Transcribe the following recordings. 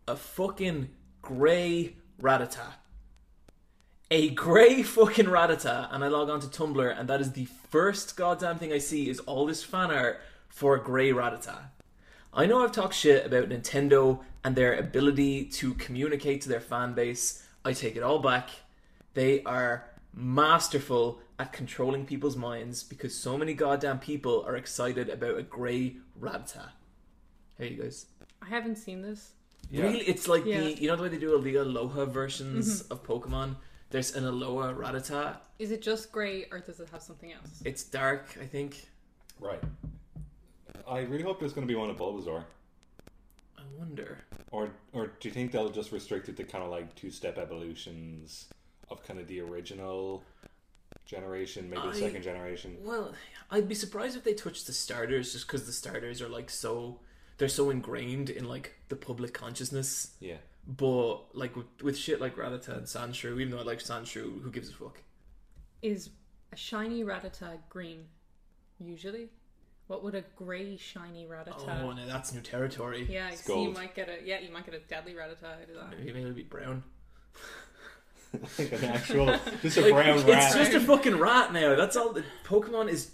a fucking grey Rattata. A grey fucking Rattata, and I log on to Tumblr, and that is the first goddamn thing I see is all this fan art for a grey Rattata. I know I've talked shit about Nintendo and their ability to communicate to their fan base. I take it all back. They are masterful at controlling people's minds because so many goddamn people are excited about a grey Rattata. How are you guys? I haven't seen this. Yeah. Really, it's like the way they do the Aloha versions of Pokemon. There's an Aloha Rattata. Is it just grey or does it have something else? It's dark, I think. Right. I really hope there's going to be one of Bulbasaur. I wonder. Or do you think they'll just restrict it to kind of like two-step evolutions of kind of the original generation, maybe the second generation? Well, I'd be surprised if they touched the starters, just because the starters are like they're so ingrained in like the public consciousness. Yeah. But like with shit like Rattata and Sandshrew, even though I like Sandshrew, who gives a fuck? Is a shiny Rattata green? Usually, what would a grey shiny Rattata? Oh, no, that's new territory. Yeah, so you might get a deadly Rattata out of that. Maybe it'll be brown. Like an actual, just a brown rat. It's just a fucking rat now. That's all. The Pokemon is.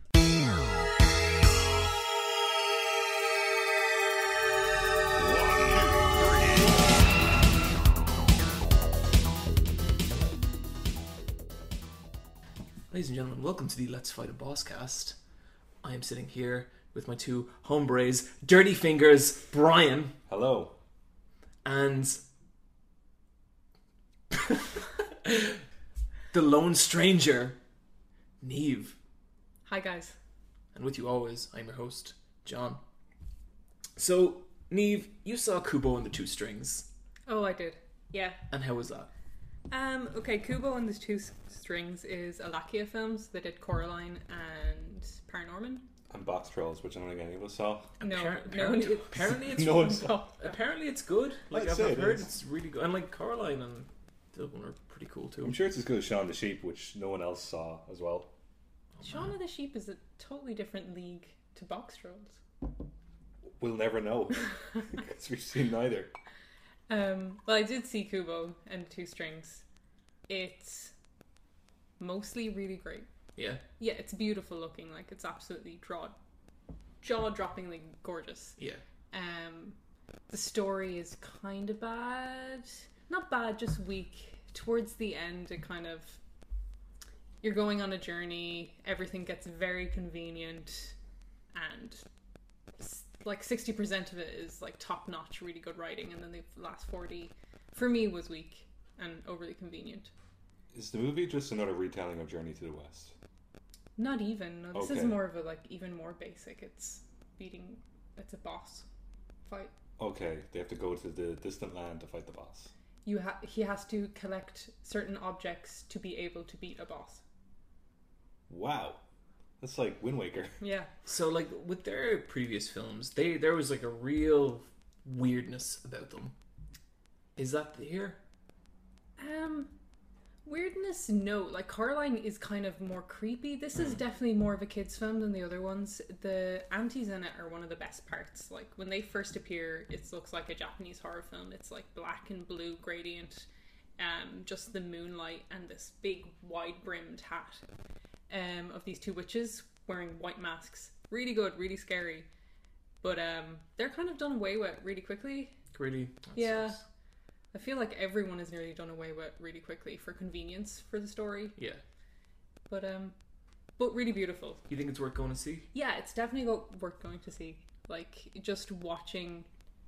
Ladies and gentlemen, welcome to the Let's Fight a Boss cast. I am sitting here with my two hombres, Dirty Fingers, Brian. Hello. And the lone stranger, Neve. Hi guys. And with you always, I'm your host, John. So, Neve, you saw Kubo and the Two Strings. Oh, I did. Yeah. And how was that? Okay, Kubo and the Two Strings is Alakia films. They did Coraline and Paranorman. And Box Trolls, which I don't think any of us saw. Apparently it's no one saw. Apparently it's good. Like I'd I've heard it's really good. And like Coraline and the other one are pretty cool too. I'm sure it's as good as Shaun the Sheep, which no one else saw as well. Shaun of the Sheep is a totally different league to Box Trolls. We'll never know because we've seen neither. Well, I did see Kubo and Two Strings. It's mostly really great. Yeah. Yeah, it's beautiful looking. Like, it's absolutely jaw-droppingly gorgeous. Yeah. The story is kind of bad. Not bad, just weak. Towards the end, it kind of... You're going on a journey, everything gets very convenient, and like 60% of it is like top-notch, really good writing, and then the last 40, for me, was weak and overly convenient. Is the movie just another retelling of Journey to the West? Not even. No, this Okay. is more of a like even more basic. It's a boss fight. Okay, they have to go to the distant land to fight the boss. He has to collect certain objects to be able to beat a boss. Wow. That's like Wind Waker. Yeah. So like with their previous films, there was like a real weirdness about them. Is that here? Weirdness, no. Like, Coraline is kind of more creepy. This is definitely more of a kid's film than the other ones. The aunties in it are one of the best parts. Like, when they first appear, it looks like a Japanese horror film. It's like black and blue gradient, just the moonlight and this big wide-brimmed hat of these two witches wearing white masks. Really good, really scary. But they're kind of done away with really quickly. Really? Yeah. I feel like everyone is nearly done away with really quickly for convenience for the story. Yeah. But really beautiful. You think it's worth going to see? Yeah, it's definitely worth going to see. Like, just watching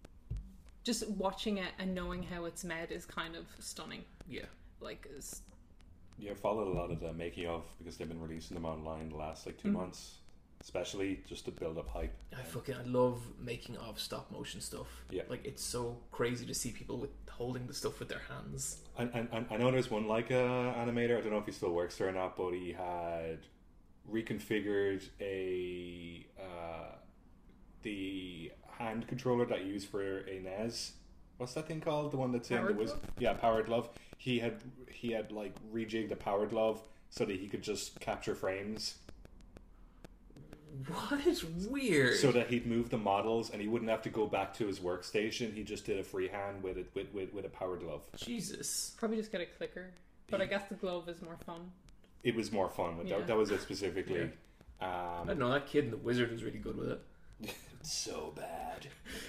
it and knowing how it's made is kind of stunning. Yeah. Like, Yeah, I followed a lot of the making of because they've been releasing them online the last like 2 months, especially just to build up hype. I love making of stop motion stuff. Yeah. Like, it's so crazy to see people holding the stuff with their hands. And I know there's one like animator. I don't know if he still works there or not, but he had reconfigured the hand controller that you use for a NES. What's that thing called? The one that's Power in the Glove? Yeah, Power Glove. He had like rejigged the Power Glove so that he could just capture frames. What? Weird. So that he'd move the models and he wouldn't have to go back to his workstation. He just did a freehand with a power glove. Jesus. Probably just get a clicker. But I guess the glove is more fun. It was more fun. But Yeah. that was it specifically. I don't know, that kid in the wizard was really good with it. So bad.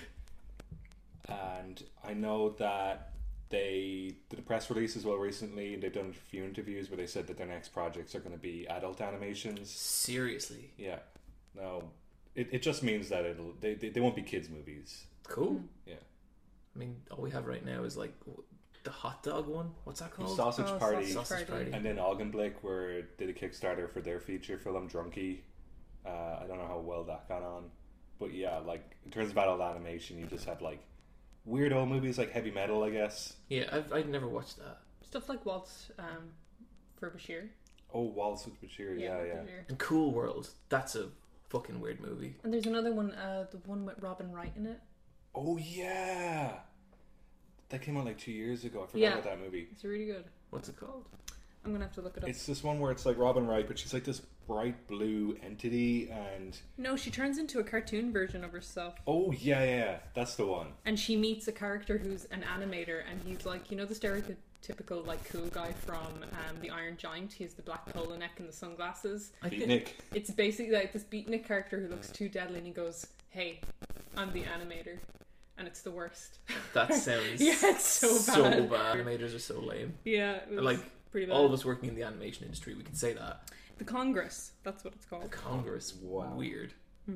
And I know that they did a press release as well recently, and they've done a few interviews where they said that their next projects are going to be adult animations. Seriously. Yeah. No, it just means that they won't be kids movies. Cool. Yeah. I mean, all we have right now is like the hot dog one. What's that called? Sausage Party. Sausage Party. And then Augenblick did a Kickstarter for their feature film Drunky. I don't know how well that got on, but yeah, like in terms of adult animation, you just have like weird old movies like Heavy Metal, I guess. Yeah, I've never watched that. Stuff like Waltz for Bashir. Oh, Waltz with Bashir, yeah. Bashir. And Cool World. That's a fucking weird movie. And there's another one, the one with Robin Wright in it. Oh yeah, that came out like 2 years ago. I forgot Yeah. about that movie. It's really good. What's it called? I'm gonna have to look it up. It's this one where it's like Robin Wright, but she's like this bright blue entity, and No, she turns into a cartoon version of herself. oh yeah, that's the one. And she meets a character who's an animator, and he's like, you know, the stereotypical like cool guy from the Iron Giant. He has the black polo neck and the sunglasses. Beatnik. It's basically like this beatnik character who looks too deadly, and he goes, "Hey, I'm the animator," and it's the worst. That sounds Yeah, it's so so bad. bad. Animators are so lame. Yeah, it was Like pretty bad. all of us working in the animation industry, we can say that. The Congress, that's what it's The called. Congress, Wow. weird.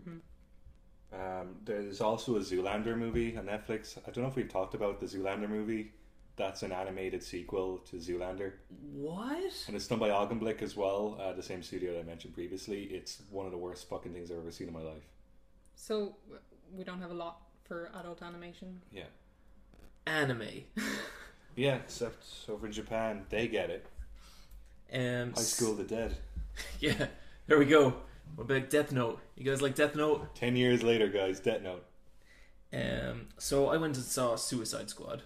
There's also a Zoolander movie on Netflix. I don't know if we've talked about the Zoolander movie. That's an animated sequel to Zoolander, What? and it's done by Augenblick as well, the same studio that I mentioned previously. It's one of the worst fucking things I've ever seen in my life. So we don't have a lot for adult animation. Yeah. Anime. Yeah, except over in Japan, they get it. High School of the Dead. Yeah, there we go. What about Death Note? You guys like Death Note? 10 years later, guys, Death Note. So I went and saw Suicide Squad.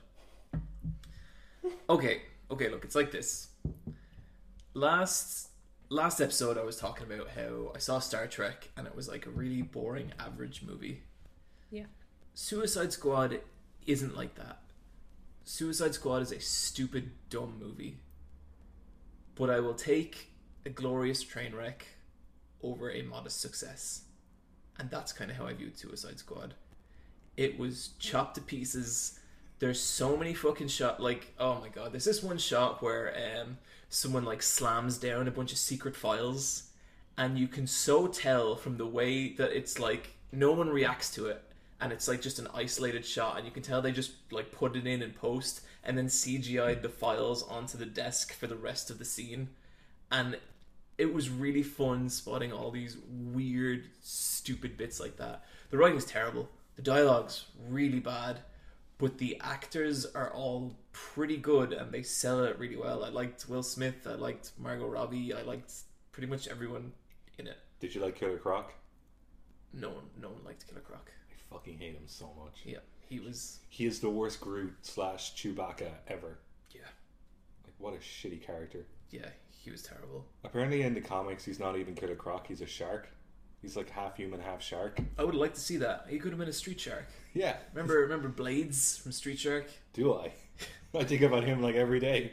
Okay, look, it's like this. Last episode I was talking about how I saw Star Trek and it was like a really boring, average movie. Yeah. Suicide Squad isn't like that. Suicide Squad is a stupid, dumb movie. But I will take a glorious train wreck over a modest success. And that's kind of how I viewed Suicide Squad. It was chopped to pieces. There's so many fucking shots. Like, oh my god, there's this one shot where someone like slams down a bunch of secret files, and you can so tell from the way that it's like no one reacts to it, and it's like just an isolated shot, and you can tell they just like put it in post and then CGI'd the files onto the desk for the rest of the scene. And it was really fun spotting all these weird, stupid bits like that. The writing's terrible. The dialogue's really bad. But the actors are all pretty good and they sell it really well. I liked Will Smith. I liked Margot Robbie. I liked pretty much everyone in it. Did you like Killer Croc? No one liked Killer Croc. I fucking hate him so much. Yeah, he was... He is the worst Groot / Chewbacca ever. Yeah. Like, what a shitty character. Yeah, he was terrible. Apparently in the comics, he's not even Killer Croc, he's a shark. He's like half human, half shark. I would like to see that. He could have been a Street Shark. Yeah. Remember Blades from Street Shark? Do I? I think about him like every day.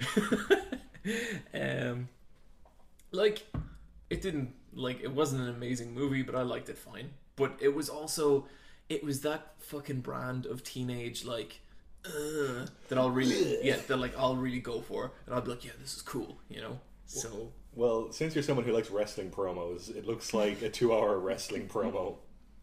Like, it didn't, like, it wasn't an amazing movie, but I liked it fine. But it was also, it was that fucking brand of teenage, like, that I'll really, that like I'll really go for, and I'll be like, yeah, this is cool, you know. So Well, since you're someone who likes wrestling promos, it looks like a 2-hour wrestling promo.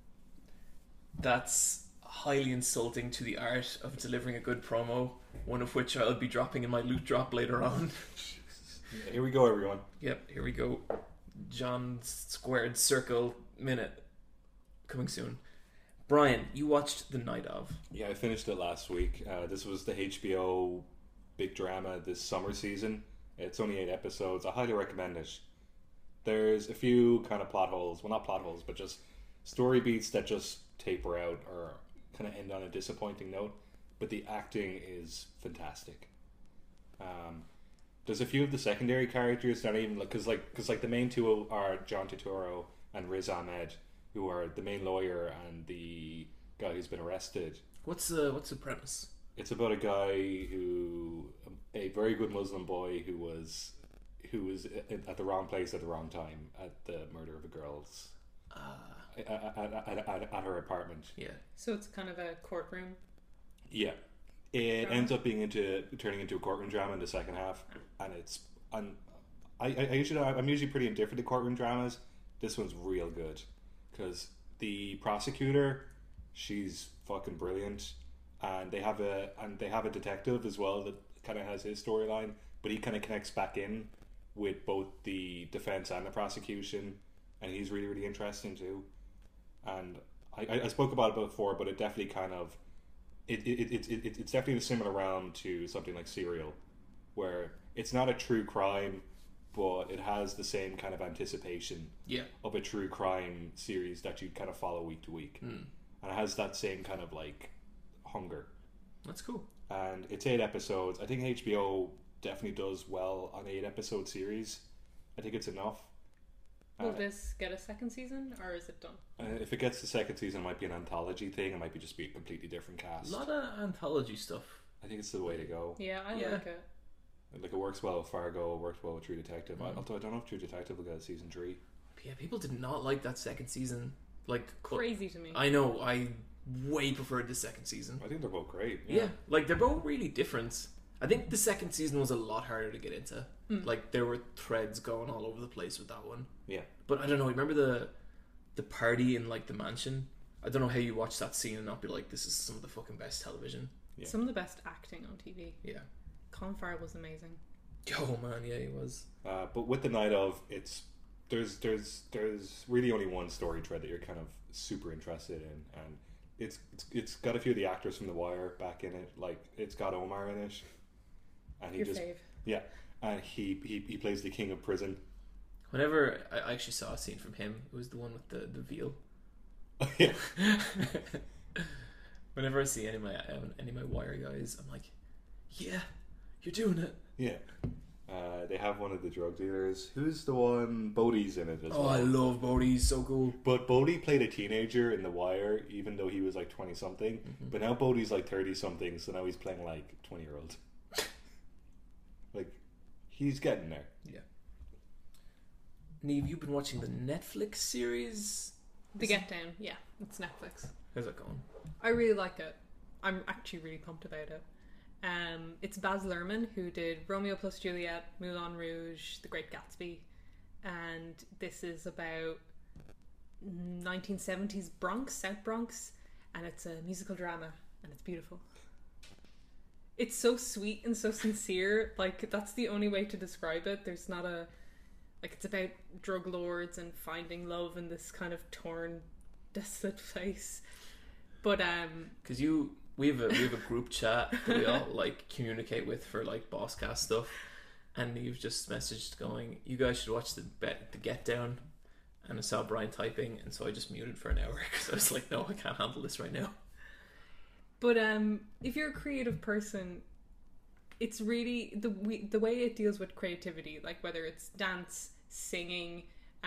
that's highly insulting to the art of delivering a good promo. One of which I'll be dropping in my loot drop later on. Here we go, everyone. Yep, here we go. John Squared Circle Minute coming soon. Brian, you watched The Night Of. Yeah, I finished it last week. This was the HBO big drama this summer season. It's only 8 episodes. I highly recommend it. There's a few kind of plot holes. Well, not plot holes, but just story beats that just taper out or kind of end on a disappointing note. But the acting is fantastic. There's a few of the secondary characters that even because the main two are John Turturro and Riz Ahmed, who are the main lawyer and the guy who's been arrested. What's the premise? It's about a guy a very good Muslim boy who was at the wrong place at the wrong time at the murder of a girl's at her apartment. Yeah. So it's kind of a courtroom. Yeah, it Drama? ends up turning into a courtroom drama in the second half, and I'm usually pretty indifferent to courtroom dramas. This one's real good because the prosecutor, she's fucking brilliant, and they have a detective as well that kind of has his storyline, but he kind of connects back in with both the defense and the prosecution, and he's really, really interesting too. And I spoke about it before, but it definitely kind of it's definitely in a similar realm to something like Serial, where it's not a true crime, but it has the same kind of anticipation of a true crime series that you kind of follow week to week, and it has that same kind of like hunger. That's cool. And it's 8 episodes. I think HBO definitely does well on 8 episode series. I think it's enough. Will this get a second season, or is it done? If it gets the second season, it might be an anthology thing. It might be just be a completely different cast. A lot of anthology stuff. I think it's the way to go. Yeah, I like it. Like, it works well with Fargo, it works well with True Detective. Although I don't know if True Detective will get a season 3. Yeah, people did not like that second season. Like, Crazy to me. I know, I way preferred the second season. I think they're both great. Yeah, like they're both really different. I think the second season was a lot harder to get into. Like, there were threads going all over the place with that one. Yeah. But I don't know, remember the party in like the mansion? I don't know how you watch that scene and not be like, this is some of the fucking best television. Yeah. Some of the best acting on TV. Yeah. Colin Farrell was amazing. Oh man, yeah, he was. But with The Night Of, there's really only one story thread that you're kind of super interested in, and it's got a few of the actors from The Wire back in it. Like, it's got Omar in it, and Your fave. yeah, and he plays the king of prison. Whenever I actually saw a scene from him, it was the one with the veal. Yeah. Whenever I see any of my Wire guys, I'm like, yeah, you're doing it. Yeah. They have one of the drug dealers. Who's the one? Bodie's in it as well. Oh, I love Bodie. He's so cool. But Bodie played a teenager in The Wire, even though he was like 20-something. But now Bodie's like 30-something, so now he's playing like 20-year-old. Like, he's getting there. Yeah. Neve, you've been watching the Netflix series? The Get Down. Yeah, it's Netflix. How's that going? I really like it. I'm actually really pumped about it. It's Baz Luhrmann, who did Romeo plus Juliet, Moulin Rouge, The Great Gatsby, and this is about 1970s Bronx, South Bronx, and it's a musical drama, and it's beautiful. It's so sweet and so sincere. Like, that's the only way to describe it. There's not a... Like, it's about drug lords and finding love in this kind of torn, desolate place. But, because we have a group chat that we all like communicate with for like Bosscast stuff, and you've just messaged going, you guys should watch the Get Down, and I saw Brian typing, and so I just muted for an hour because I was like, no, I can't handle this right now. But if you're a creative person, it's really the way it deals with creativity, like whether it's dance, singing,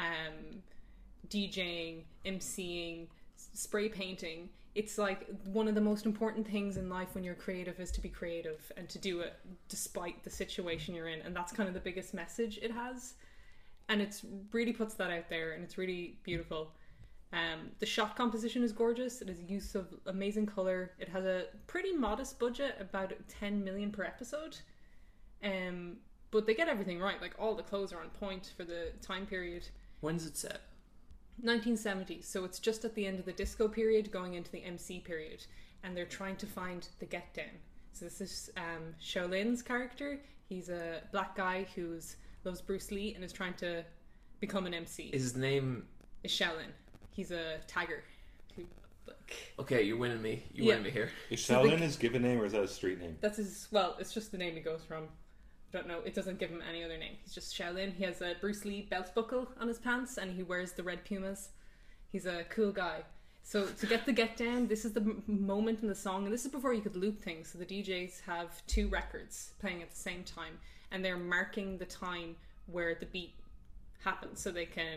DJing, MCing, spray painting. It's like one of the most important things in life when you're creative is to be creative and to do it despite the situation you're in. And that's kind of the biggest message it has. And it's really puts that out there, and it's really beautiful. The shot composition is gorgeous. It has use of amazing colour. It has a pretty modest budget, about 10 million per episode. But they get everything right. Like, all the clothes are on point for the time period. When's it set? 1970s, so it's just at the end of the disco period going into the MC period, and they're trying to find the Get Down. So this is Shaolin's character. He's a black guy who loves Bruce Lee and is trying to become an MC. Is his name... Is Shaolin. He's a tagger. Okay, you're winning me. You're winning me here. Is Shaolin his given name, or is that his street name? That's his... Well, it's just the name he goes from. I don't know. It doesn't give him any other name. He's just Shaolin. He has a Bruce Lee belt buckle on his pants, and he wears the red Pumas. He's a cool guy. So to get the Get Down, this is the moment in the song, and this is before you could loop things. So the DJs have 2 records playing at the same time, and they're marking the time where the beat happens, so they can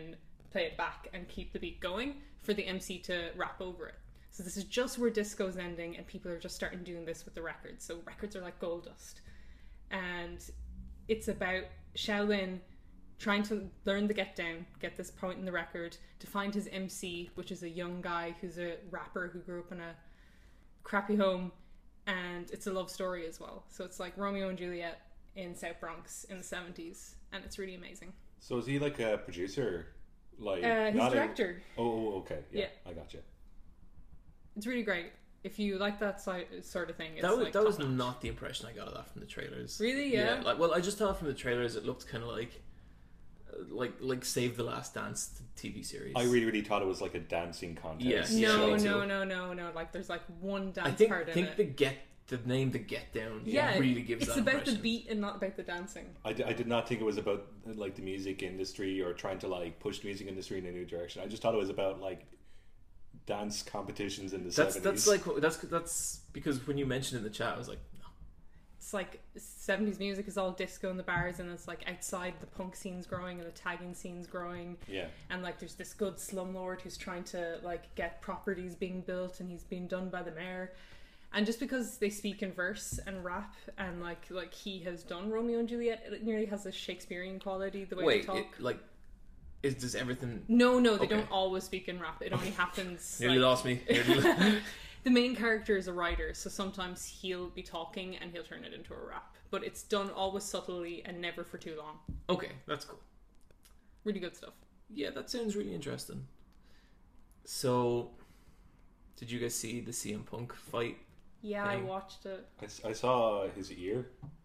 play it back and keep the beat going for the MC to rap over it. So this is just where disco's ending, and people are just starting doing this with the records. So records are like gold dust. And it's about Shaolin trying to learn the get down, get this point in the record, to find his MC, which is a young guy who's a rapper who grew up in a crappy home, and it's a love story as well. So it's like Romeo and Juliet in South Bronx in the 70s, and it's really amazing. So is he like a producer? Like He's not a director. Oh, okay. Yeah, Yeah. I got you. It's really great. If you like that sort of thing, it's That was top-notch. not the impression I got of that from the trailers. Really? Yeah? Like, well, I just thought from the trailers it looked kind of like Save the Last Dance TV series. I really thought it was like a dancing contest. Yeah. No, show. no. Like there's like one dance I think part in it. the name The Get Down Yeah, really gives it's that about impression. the beat and not about the dancing. I did not think it was about like the music industry or trying to like push the music industry in a new direction. I just thought it was about like dance competitions in the 70s. That's because when you mentioned in the chat, I was like, no. It's like 70s music is all disco in the bars, and it's like outside the punk scene's growing and the tagging scene's growing. Yeah. And like there's this good slumlord who's trying to like get properties being built, and he's being done by the mayor. And just because they speak in verse and rap, and like he has done Romeo and Juliet, it nearly has a Shakespearean quality the way they talk. Does everything? No, they Okay. don't always speak in rap. It only happens. Nearly lost me. The main character is a writer, so sometimes he'll be talking and he'll turn it into a rap. But it's done always subtly and never for too long. Okay, that's cool. Really good stuff. Yeah, that sounds really interesting. So, did you guys see the CM Punk fight? Yeah, I thing? watched it. I saw his ear.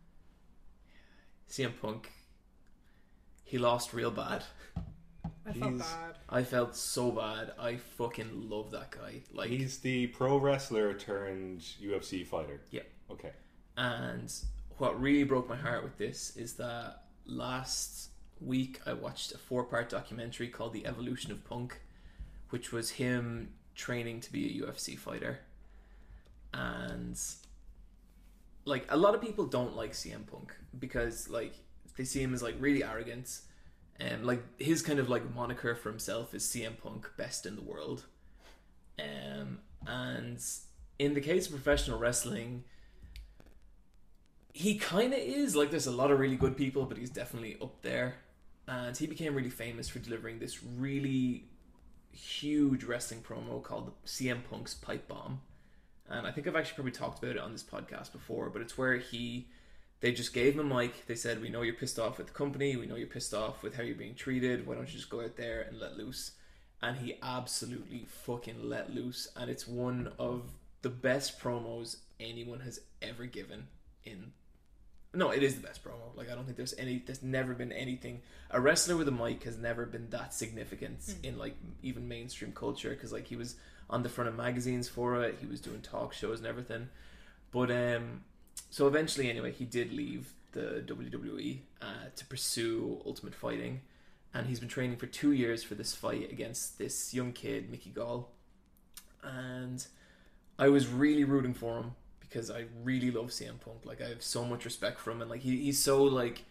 CM Punk, he lost real bad. I felt He's- bad. I felt so bad. I fucking love that guy. Like, He's the pro wrestler turned UFC fighter. Yeah. Okay. and what really broke my heart with this is that last week I watched a 4-part documentary called The Evolution of Punk, which was him training to be a UFC fighter. And like, a lot of people don't like CM Punk because like they see him as like really arrogant, and like his kind of like moniker for himself is CM Punk, best in the world. And in the case of professional wrestling, he kind of is. Like, there's a lot of really good people, but he's definitely up there. And he became really famous for delivering this really huge wrestling promo called CM Punk's Pipe Bomb. And I think I've actually probably talked about it on this podcast before, but it's where they just gave him a mic. They said, we know you're pissed off with the company. We know you're pissed off with how you're being treated. Why don't you just go out there and let loose? And he absolutely fucking let loose. And it's one of the best promos anyone has ever given in... No, it is the best promo. Like, I don't think there's never been anything... A wrestler with a mic has never been that significant in, like, even mainstream culture. Because, like, he was on the front of magazines for it. He was doing talk shows and everything. But, so eventually, anyway, he did leave the WWE to pursue Ultimate Fighting. And he's been training for 2 years for this fight against this young kid, Mickey Gall. And I was really rooting for him because I really love CM Punk. Like, I have so much respect for him. And, like, he's so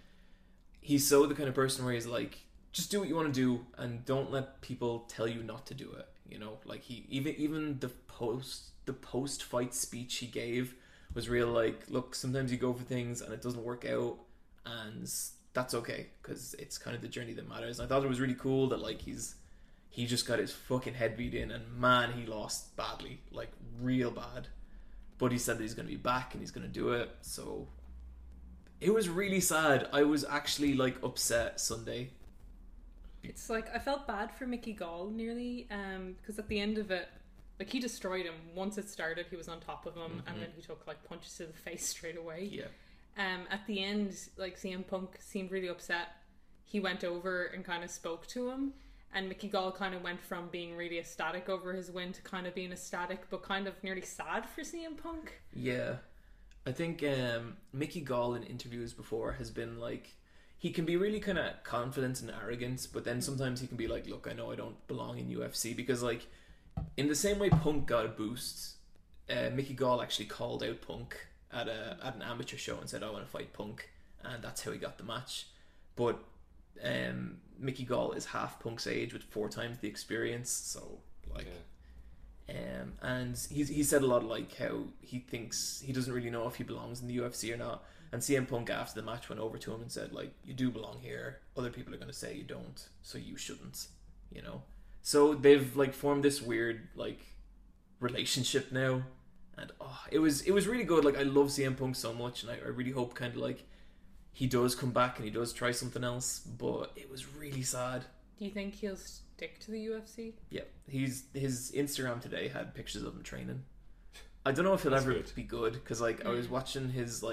the kind of person where he's like, just do what you want to do and don't let people tell you not to do it. You know, like, he even the post-fight speech he gave was real, like, look, sometimes you go for things and it doesn't work out, and that's okay, because it's kind of the journey that matters. And I thought it was really cool that, like, he just got his fucking head beat in, and man, he lost badly, like, real bad. But he said that he's going to be back and he's going to do it, so it was really sad. I was actually, like, upset Sunday. It's like, I felt bad for Mickey Gall nearly, because at the end of it, like, he destroyed him. Once it started, he was on top of him, and then he took, like, punches to the face straight away. Yeah. At the end, like, CM Punk seemed really upset. He went over and kind of spoke to him, and Mickey Gall kind of went from being really ecstatic over his win to kind of being ecstatic but kind of nearly sad for CM Punk. Yeah. I think Mickey Gall in interviews before has been like, he can be really kind of confident and arrogant, but then sometimes he can be like, look, I know I don't belong in UFC, because, like, in the same way Punk got a boost, Mickey Gall actually called out Punk at an amateur show and said, I want to fight Punk, and that's how he got the match. But Mickey Gall is half Punk's age with 4 times the experience, so like. Yeah. And he said a lot like how he thinks he doesn't really know if he belongs in the UFC or not. And CM Punk after the match went over to him and said like, you do belong here. Other people are going to say you don't, so you shouldn't. You know. So they've like formed this weird like relationship now, and it was really good. Like I love CM Punk so much, and I really hope kind of like he does come back and he does try something else. But it was really sad. Do you think he'll stick to the UFC? Yeah, his Instagram today had pictures of him training. I don't know if he'll That's ever good. be good because like I was watching his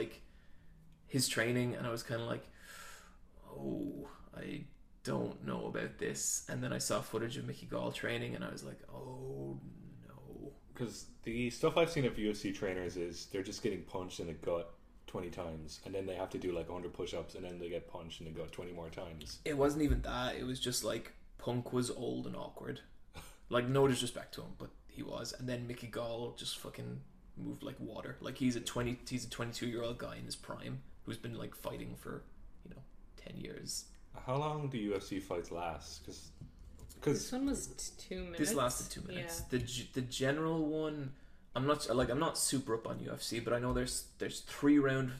training and I was kind of like, oh, I don't know about this. And then I saw footage of Mickey Gall training and I was like, oh no. Because the stuff I've seen of UFC trainers is they're just getting punched in the gut 20 times, and then they have to do like 100 push-ups, and then they get punched in the gut 20 more times. It wasn't even that. It was just like Punk was old and awkward. Like no disrespect to him, but he was. And then Mickey Gall just fucking moved like water. Like he's a 22-year-old guy in his prime who's been like fighting for 10 years. How long do UFC fights last? This Because one was 2 minutes. This lasted 2 minutes. The general one, I'm not super up on UFC, but I know there's 3 round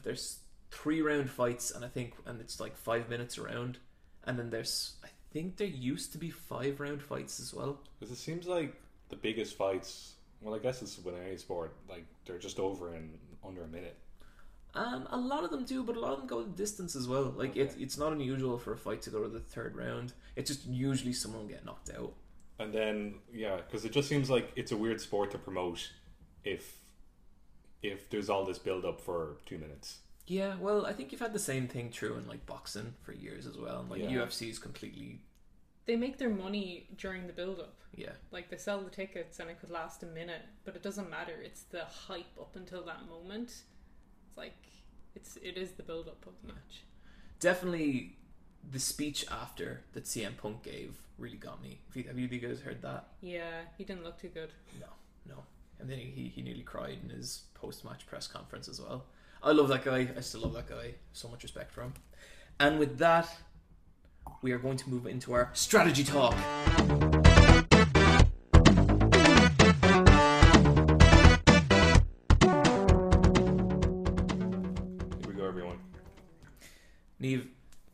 fights, and it's like 5 minutes a round, and then I think there used to be 5 round fights as well. it seems like the biggest fights, well, I guess it's with any sport, like they're just over in under a minute. A lot of them do, but a lot of them go the distance as well. Like Okay. it's not unusual for a fight to go to the 3rd round. It's just usually someone will get knocked out. And then because it just seems like it's a weird sport to promote if there's all this build up for 2 minutes. Yeah, well, I think you've had the same thing true in like boxing for years as well. And like Yeah. UFC is completely They make their money during the build-up. yeah. Like they sell the tickets and it could last a minute, but it doesn't matter. It's the hype up until that moment. It's like it is the build-up of the match. Definitely the speech after that CM Punk gave really got me. Have you guys heard that? Yeah, he didn't look too good. No. And then he nearly cried in his post-match press conference as well. I love that guy. I still love that guy. So much respect for him. And with that, we are going to move into our strategy talk. Here we go, everyone. Neve,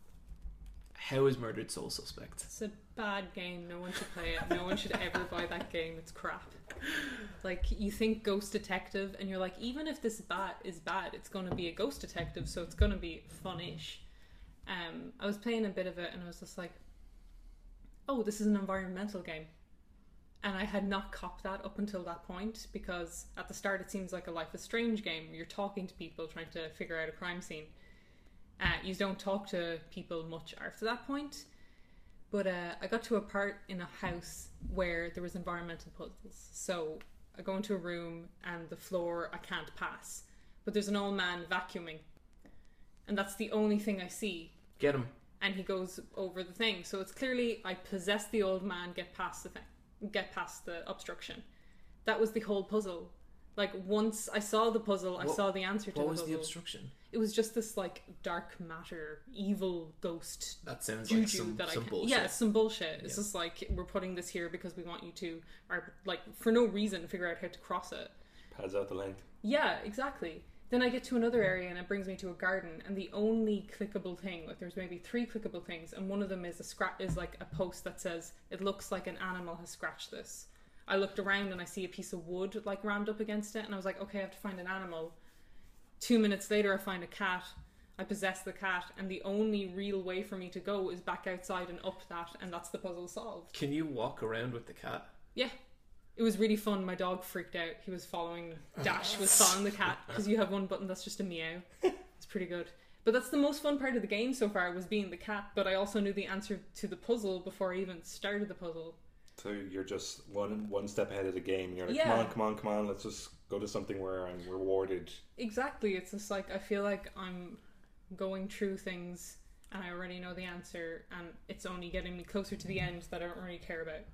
how is Murdered Soul Suspect? It's a bad game. No one should play it. No one should ever buy that game. It's crap. Like, you think Ghost Detective, and you're like, even if this is bad, it's going to be a Ghost Detective, so it's going to be fun-ish. I was playing a bit of it, and I was just like, oh, this is an environmental game. And I had not copped that up until that point, because at the start it seems like a Life is Strange game. You're talking to people, trying to figure out a crime scene. You don't talk to people much after that point. But I got to a part in a house where there was environmental puzzles. So I go into a room and the floor I can't pass. But there's an old man vacuuming. And that's the only thing I see. Get him. And he goes over the thing. So it's clearly I possess the old man, get past the thing. Get past the obstruction. That was the whole puzzle. Like, once I saw the puzzle, I saw the answer to the What puzzle. was the obstruction? It was just this, like, dark matter, evil ghost That sounds like juju some that bullshit. Yeah, some bullshit. It's Yeah. just like, we're putting this here because we want you to, or like, for no reason, figure out how to cross it. Pads out the length. Yeah, exactly. Then I get to another area and it brings me to a garden, and the only clickable thing, like there's maybe 3 clickable things, and one of them is like a post that says, it looks like an animal has scratched this. I looked around and I see a piece of wood like rammed up against it, and I was like, okay, I have to find an animal. 2 minutes later I find a cat. I possess the cat, and the only real way for me to go is back outside and up that, and that's the puzzle solved. Can you walk around with the cat? Yeah. It was really fun. My dog freaked out. He was following Dash was following the cat, because you have one button that's just a meow. It's pretty good. But that's the most fun part of the game so far, was being the cat, but I also knew the answer to the puzzle before I even started the puzzle. So you're just one step ahead of the game. And you're like, Yeah. come on, let's just go to something where I'm rewarded. Exactly. It's just like, I feel like I'm going through things and I already know the answer, and it's only getting me closer to the end that I don't really care about.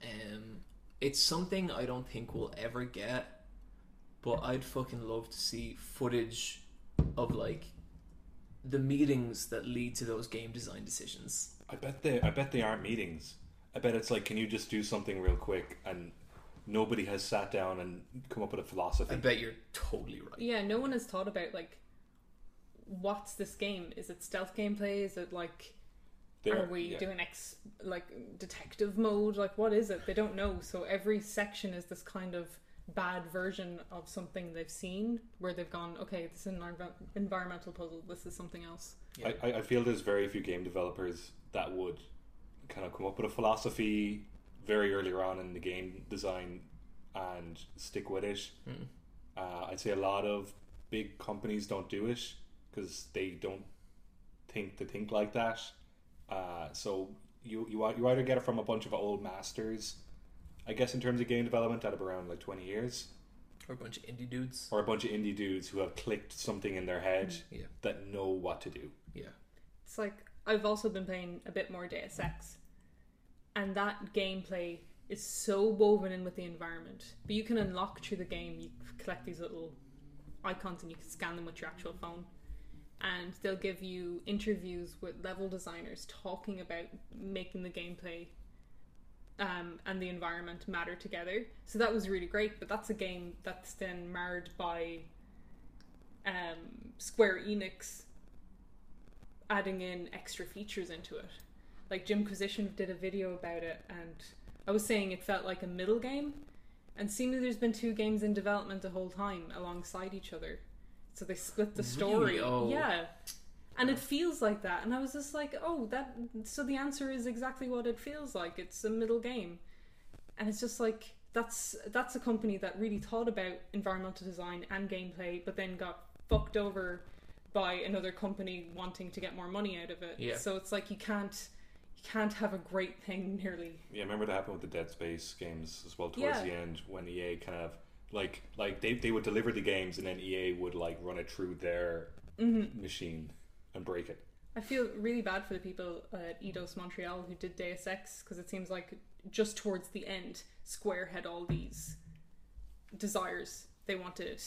It's something I don't think we'll ever get, but I'd fucking love to see footage of like the meetings that lead to those game design decisions. I bet they aren't meetings. I bet it's like, can you just do something real quick, and nobody has sat down and come up with a philosophy. I bet you're totally right. Yeah, no one has thought about like, what's this game? Is it stealth gameplay? Is it like, are we doing detective mode? Like, what is it? They don't know. So every section is this kind of bad version of something they've seen, where they've gone, okay, this is an environmental puzzle. This is something else. Yeah. I feel there's very few game developers that would kind of come up with a philosophy very earlier on in the game design and stick with it. I'd say a lot of big companies don't do it because they don't think like that. So you either get it from a bunch of old masters, I guess, in terms of game development, at around like 20 years, or a bunch of indie dudes, who have clicked something in their head that know what to do. Yeah, it's like, I've also been playing a bit more Deus Ex, and that gameplay is so woven in with the environment. But you can unlock through the game, you collect these little icons and you can scan them with your actual phone, and they'll give you interviews with level designers talking about making the gameplay and the environment matter together. So that was really great, but that's a game that's then marred by Square Enix adding in extra features into it. Like Jimquisition did a video about it, and I was saying it felt like a middle game, and seemingly there's been 2 games in development the whole time alongside each other. So they split the story. Really? Oh. Yeah. And it feels like that. And I was just like, so the answer is exactly what it feels like. It's a middle game. And it's just like, that's a company that really thought about environmental design and gameplay, but then got fucked over by another company wanting to get more money out of it. Yeah. So it's like, you can't have a great thing nearly. Yeah, I remember that happened with the Dead Space games as well towards the end, when EA kind of like they would deliver the games and then EA would like run it through their machine and break it. I feel really bad for the people at Eidos Montreal who did Deus Ex, because it seems like just towards the end, Square had all these desires. They wanted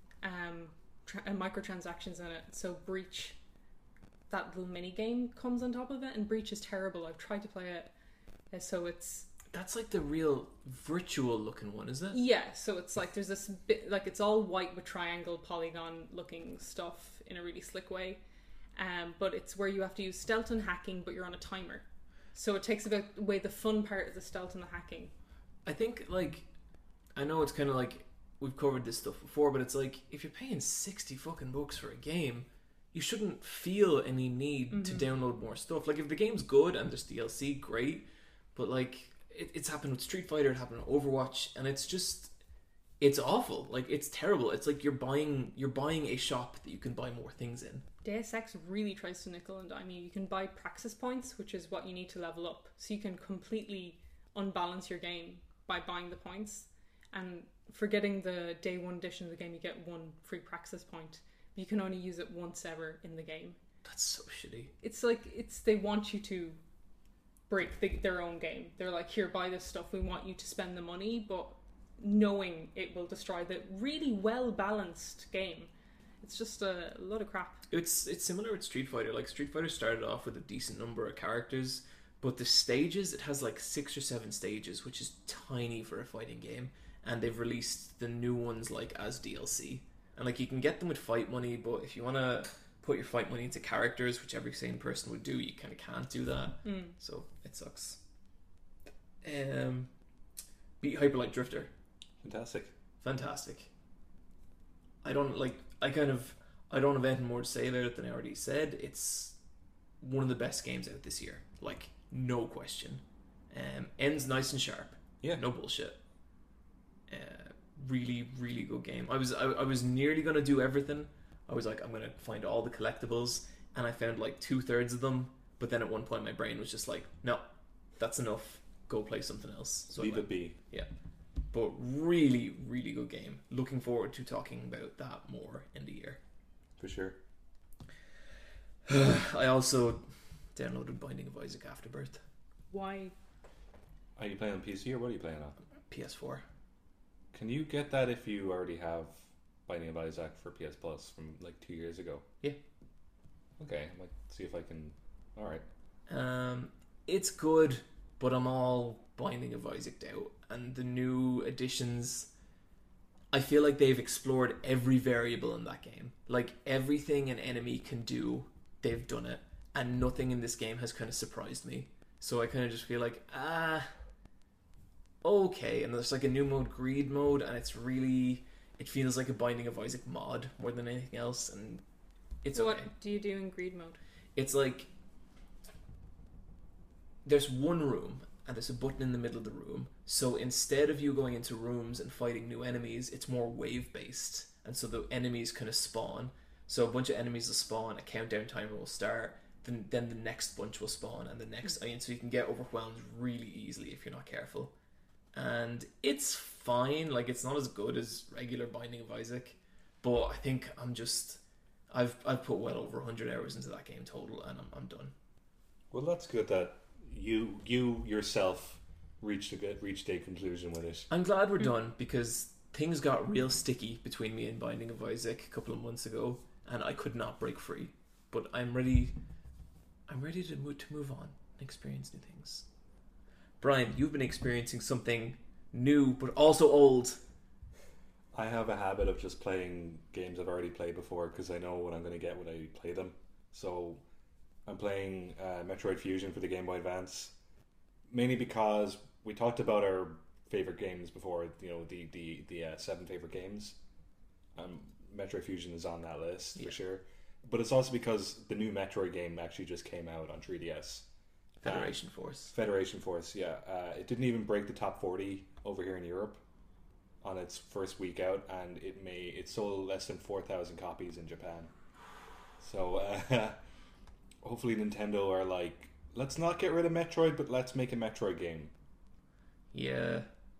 microtransactions in it. So Breach, that little mini game, comes on top of it, and Breach is terrible. I've tried to play it, so that's like the real virtual looking one, is it? Yeah, so it's like there's this bit, like it's all white with triangle polygon looking stuff in a really slick way. But it's where you have to use stealth and hacking, but you're on a timer. So it takes away the fun part of the stealth and the hacking. I think, like, I know it's kind of like, we've covered this stuff before, but it's like, if you're paying $60 fucking bucks for a game, you shouldn't feel any need to download more stuff. Like, if the game's good and there's DLC, great. But, like, it's happened with Street Fighter, it happened with Overwatch, and it's just, it's awful. Like, it's terrible. It's like you're buying a shop that you can buy more things in. Deus Ex really tries to nickel and dime you. You can buy praxis points, which is what you need to level up. So you can completely unbalance your game by buying the points. And for getting the day 1 edition of the game, you get 1 free praxis point. You can only use it once ever in the game. That's so shitty. It's like, they want you to break their own game. They're like, here, buy this stuff. We want you to spend the money, but knowing it will destroy the really well balanced game. It's just a lot of crap. It's similar with Street Fighter. Like, Street Fighter started off with a decent number of characters, but the stages, it has like 6 or 7 stages, which is tiny for a fighting game, and they've released the new ones like as DLC. And like, you can get them with fight money, but if you want to put your fight money into characters, which every sane person would do, you kind of can't do that. So it sucks. Beat Hyper Light Drifter. Fantastic. I don't have anything more to say about it than I already said. It's one of the best games out this year, like, no question. Ends nice and sharp. Yeah, no bullshit. Really, really good game. I was nearly gonna do everything. I was like, I'm gonna find all the collectibles, and I found like 2/3 of them. But then at one point, my brain was just like, no, that's enough. Go play something else. So leave it be. Yeah. But really, really good game. Looking forward to talking about that more in the year. For sure. I also downloaded Binding of Isaac Afterbirth. Why? Are you playing on PC or what are you playing on? PS4. Can you get that if you already have Binding of Isaac for PS Plus from like 2 years ago? Yeah. Okay, I might see if I can. Alright. It's good, but I'm all Binding of Isaac out, and the new additions. I feel like they've explored every variable in that game. Like everything an enemy can do, they've done it, and nothing in this game has kind of surprised me. So I kind of just feel like okay. And there's like a new mode, Greed mode, and it feels like a Binding of Isaac mod more than anything else, and it's So okay. what do you do in greed mode? It's like there's one room and there's a button in the middle of the room. So instead of you going into rooms and fighting new enemies, it's more wave based, and so the enemies kind of spawn. So a bunch of enemies will spawn, a countdown timer will start, then the next bunch will spawn, and the next. I mean, so you can get overwhelmed really easily if you're not careful. And it's fine. Like it's not as good as regular Binding of Isaac, but I think I've put well over 100 hours into that game total, and I'm done. Well, that's good that you yourself reached a conclusion with it. I'm glad we're done, because things got real sticky between me and Binding of Isaac a couple of months ago, and I could not break free. But I'm ready to move on and experience new things. Brian, you've been experiencing something new but also old. I have a habit of just playing games I've already played before because I know what I'm going to get when I play them. So I'm playing Metroid Fusion for the Game Boy Advance, mainly because we talked about our favorite games before. You know, the 7 favorite games. Metroid Fusion is on that list for sure. But it's also because the new Metroid game actually just came out on 3DS. Federation Force. Federation Force, yeah. It didn't even break the top 40 over here in Europe on its first week out, and it sold less than 4,000 copies in Japan. So hopefully Nintendo are like, let's not get rid of Metroid, but let's make a Metroid game. Yeah.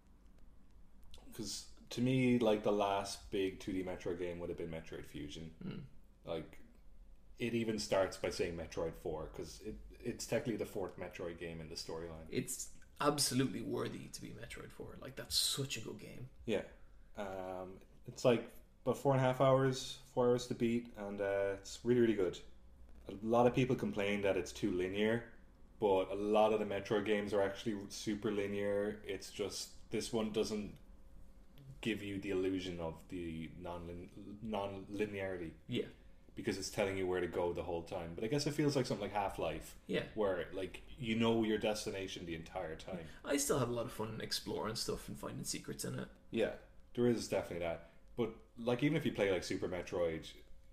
Because to me, like, the last big 2D Metroid game would have been Metroid Fusion. Like, it even starts by saying Metroid 4 because it's technically the 4th Metroid game in the storyline. It's absolutely worthy to be Metroid 4. Like, that's such a good game. Yeah. It's like about 4.5 hours, 4 hours to beat, and it's really, really good. A lot of people complain that it's too linear, but a lot of the Metroid games are actually super linear. It's just this one doesn't give you the illusion of the non-linearity. Yeah. Because it's telling you where to go the whole time. But I guess it feels like something like Half-Life. Yeah. Where, like, you know your destination the entire time. I still have a lot of fun exploring stuff and finding secrets in it. Yeah, there is definitely that. But, like, even if you play, like, Super Metroid,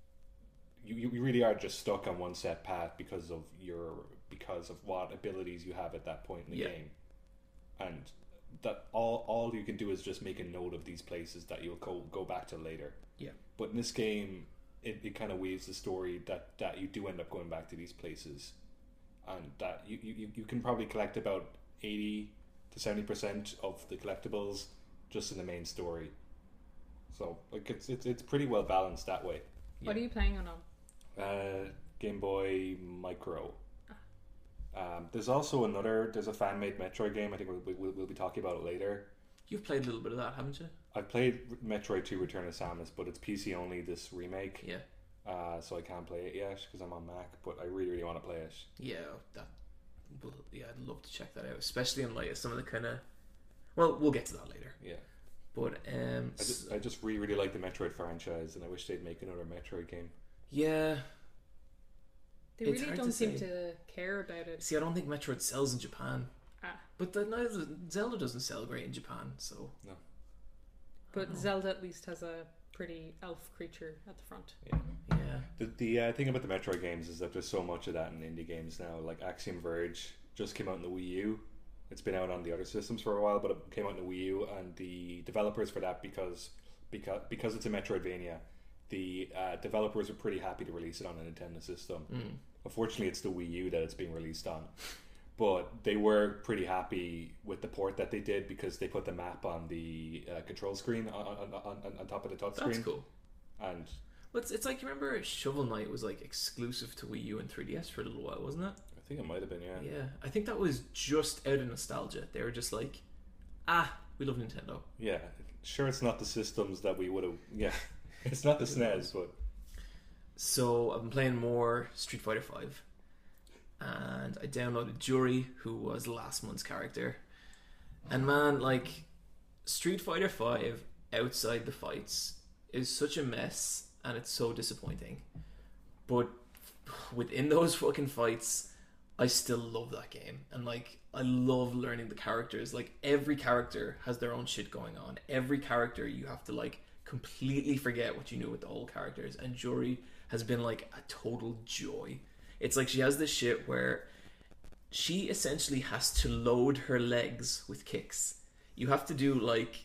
you really are just stuck on one set path because of what abilities you have at that point in the game. And that all you can do is just make a note of these places that you'll go back to later. Yeah. But in this game, it kind of weaves the story that you do end up going back to these places, and that you can probably collect about 80 to 70% of the collectibles just in the main story. So like it's pretty well balanced that way. What are you playing on? Game Boy Micro. There's also there's a fan-made Metroid game. I think we'll be talking about it later. You've played a little bit of that, haven't you? I've played Metroid 2 Return of Samus, but it's PC only, this remake. Yeah. So I can't play it yet because I'm on Mac, but I really, really want to play it. Yeah, I'd love to check that out, especially in light of some of the kind of... Well, we'll get to that later. Yeah. But I just really, really like the Metroid franchise, and I wish they'd make another Metroid game. Yeah. They really don't seem to care about it. See, I don't think Metroid sells in Japan. But Zelda doesn't sell great in Japan, so... No. But Zelda at least has a pretty elf creature at the front. Yeah. The thing about the Metroid games is that there's so much of that in indie games now. Like Axiom Verge just came out in the Wii U. It's been out on the other systems for a while, but it came out in the Wii U, and the developers for that, because it's a Metroidvania, the developers are pretty happy to release it on a Nintendo system. Unfortunately, it's the Wii U that it's being released on. But they were pretty happy with the port that they did because they put the map on the control screen on top of the touch screen. That's cool. And it's like, you remember Shovel Knight was like exclusive to Wii U and 3DS for a little while, wasn't it? I think it might have been, yeah. Yeah, I think that was just out of nostalgia. They were just like, we love Nintendo. Yeah, sure, it's not the systems that we would have. Yeah, it's not the SNES, but. So I've been playing more Street Fighter 5. and I downloaded Jury, who was last month's character. And man, like, Street Fighter V outside the fights is such a mess, and it's so disappointing. But within those fucking fights, I still love that game. And like, I love learning the characters. Like, every character has their own shit going on. Every character you have to like completely forget what you knew with the old characters. And Jury has been like a total joy. It's like she has this shit where she essentially has to load her legs with kicks. You have to do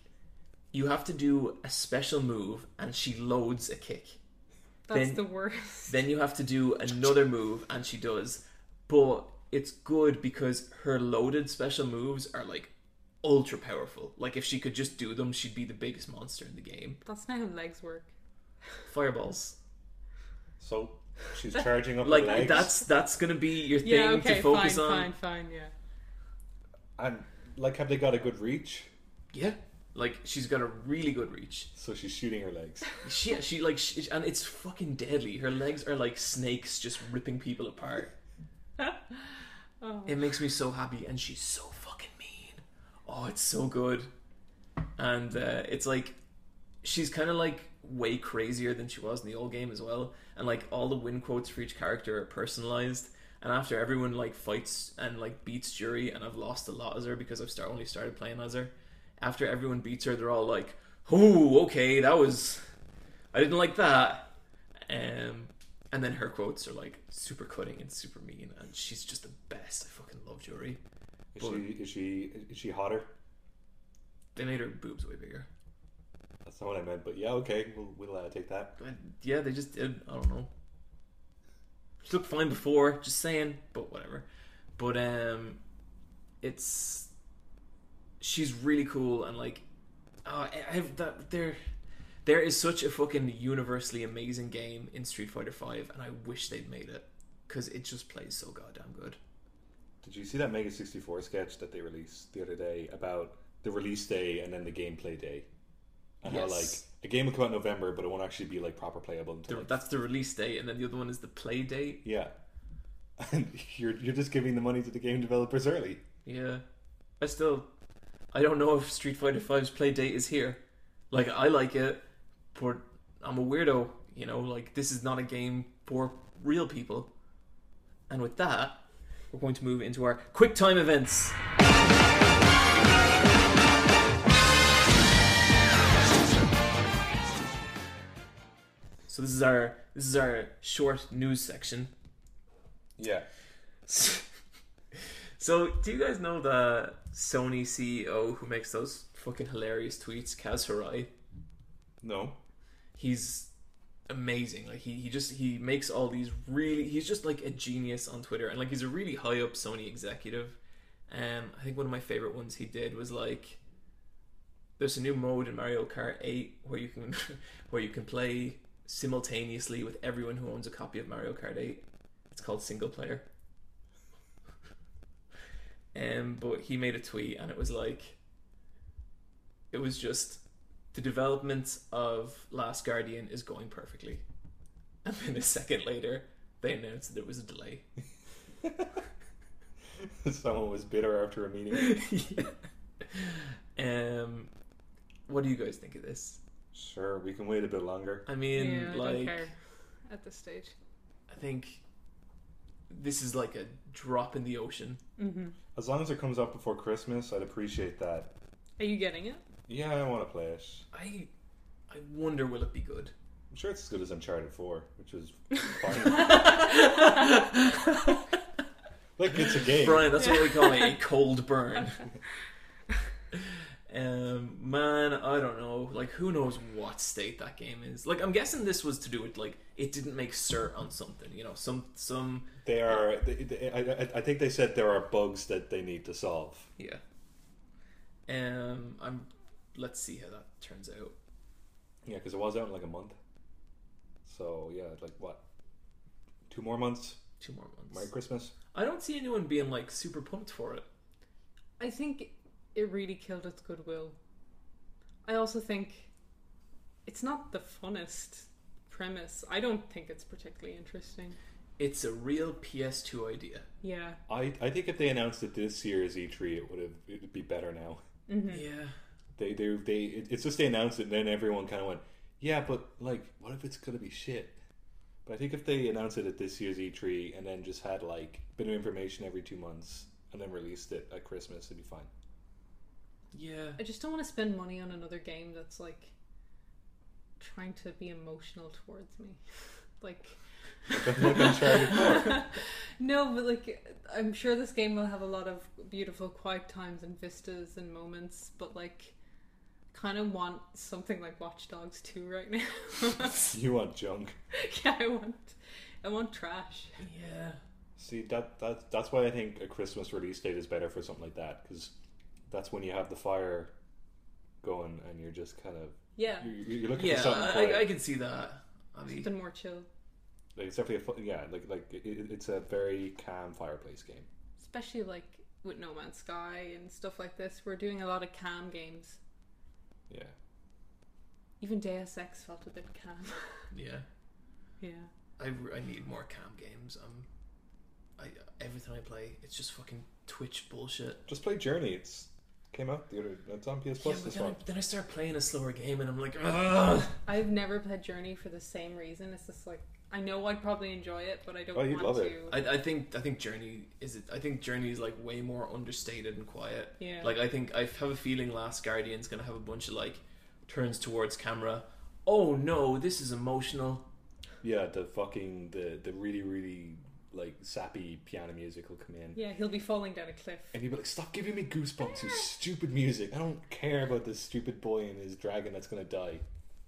a special move and she loads a kick. That's the worst. Then you have to do another move and she does. But it's good because her loaded special moves are like ultra powerful. Like, if she could just do them, she'd be the biggest monster in the game. That's not how legs work. Fireballs. So she's charging up Like, her legs. that's gonna be your thing to focus on. Fine, yeah. And like, have they got a good reach? Yeah. Like, she's got a really good reach. So she's shooting her legs. And it's fucking deadly. Her legs are like snakes just ripping people apart. Oh. It makes me so happy, and she's so fucking mean. Oh, it's so good. And it's like, she's kind of like way crazier than she was in the old game as well. And like, all the win quotes for each character are personalized. And after everyone like fights and like beats Jury, and I've lost a lot as her because I've only started playing as her. After everyone beats her, they're all like, "Oh, okay, I didn't like that." And then her quotes are like super cutting and super mean, and she's just the best. I fucking love Jury. Is she hotter? They made her boobs way bigger. That's not what I meant, but yeah, okay, we'll take that. But yeah, they just did. I don't know. She looked fine before, just saying, but whatever. But she's really cool, and like, there is such a fucking universally amazing game in Street Fighter V, and I wish they'd made it, because it just plays so goddamn good. Did you see that Mega 64 sketch that they released the other day about the release day and then the gameplay day? And how like a game will come out in November, but it won't actually be like proper playable until that's the release date, and then the other one is the play date. Yeah. And you're just giving the money to the game developers early. Yeah. I don't know if Street Fighter V's play date is here. Like, I like it, but I'm a weirdo, you know, like, this is not a game for real people. And with that, we're going to move into our quick time events. So this is our short news section. Yeah. So, do you guys know the Sony CEO who makes those fucking hilarious tweets, Kaz Hirai? No. He's amazing. Like, he makes all these he's just like a genius on Twitter, and like, he's a really high up Sony executive. I think one of my favorite ones he did was like, there's a new mode in Mario Kart 8 where you can play simultaneously with everyone who owns a copy of Mario Kart 8. It's called single player. But he made a tweet, and it was just, the development of Last Guardian is going perfectly. And then a second later, they announced that there was a delay. Someone was bitter after a meeting. Yeah. What do you guys think of this? Sure, we can wait a bit longer. I mean, yeah, I like, don't care at this stage. I think this is like a drop in the ocean. Mm-hmm. As long as it comes out before Christmas, I'd appreciate that. Are you getting it? Yeah, I want to play it. I wonder, will it be good? I'm sure it's as good as Uncharted 4, which is fine. Like, it's a game. Brian, that's what we call it, a cold burn. Man, I don't know. Like, who knows what state that game is? Like, I'm guessing this was to do with, like, it didn't make cert on something, you know, some. They are. I think they said there are bugs that they need to solve. Yeah. Let's see how that turns out. Yeah, because it was out in like a month. So yeah, like what? 2 more months. 2 more months. Merry Christmas. I don't see anyone being like super pumped for it. I think it really killed its goodwill. I also think it's not the funnest premise. I don't think it's particularly interesting. It's a real PS2 idea. Yeah. I think if they announced it this year's E3, it'd be better now. Yeah. It's just they announced it and then everyone kind of went, yeah, but like, what if it's gonna be shit? But I think if they announced it at this year's E3 and then just had like a bit of information every 2 months and then released it at Christmas, it'd be fine. Yeah. I just don't want to spend money on another game that's like trying to be emotional towards me. Like Like Uncharted 4. no, but like I'm sure this game will have a lot of beautiful quiet times and vistas and moments, but like kind of want something like Watch Dogs 2 right now. You want junk. Yeah, I want trash. Yeah. See, that's why I think a Christmas release date is better for something like that, because that's when you have the fire going and you're just kind of Yeah, you're looking Yeah, for something quiet. I can see that. something more chill. Like, it's definitely it's a very calm fireplace game. Especially like with No Man's Sky and stuff like this, we're doing a lot of calm games. Yeah. Even Deus Ex felt a bit calm. Yeah. Yeah. I need more calm games. Everything I play, it's just fucking Twitch bullshit. Just play Journey. It's came out it's on PS Plus Yeah, but this then, month. then I start playing a slower game and I'm like, ugh. I've never played Journey for the same reason. It's just like I know I'd probably enjoy it, but I don't Oh, you'd want love to. it. I think Journey is like way more understated and quiet. Yeah. Like I have a feeling Last Guardian's gonna have a bunch of like turns towards camera. Oh no, this is emotional. Yeah, the really really like sappy piano music will come in. Yeah, he'll be falling down a cliff. And you'll be like, stop giving me goosebumps, you stupid music. I don't care about this stupid boy and his dragon that's gonna die.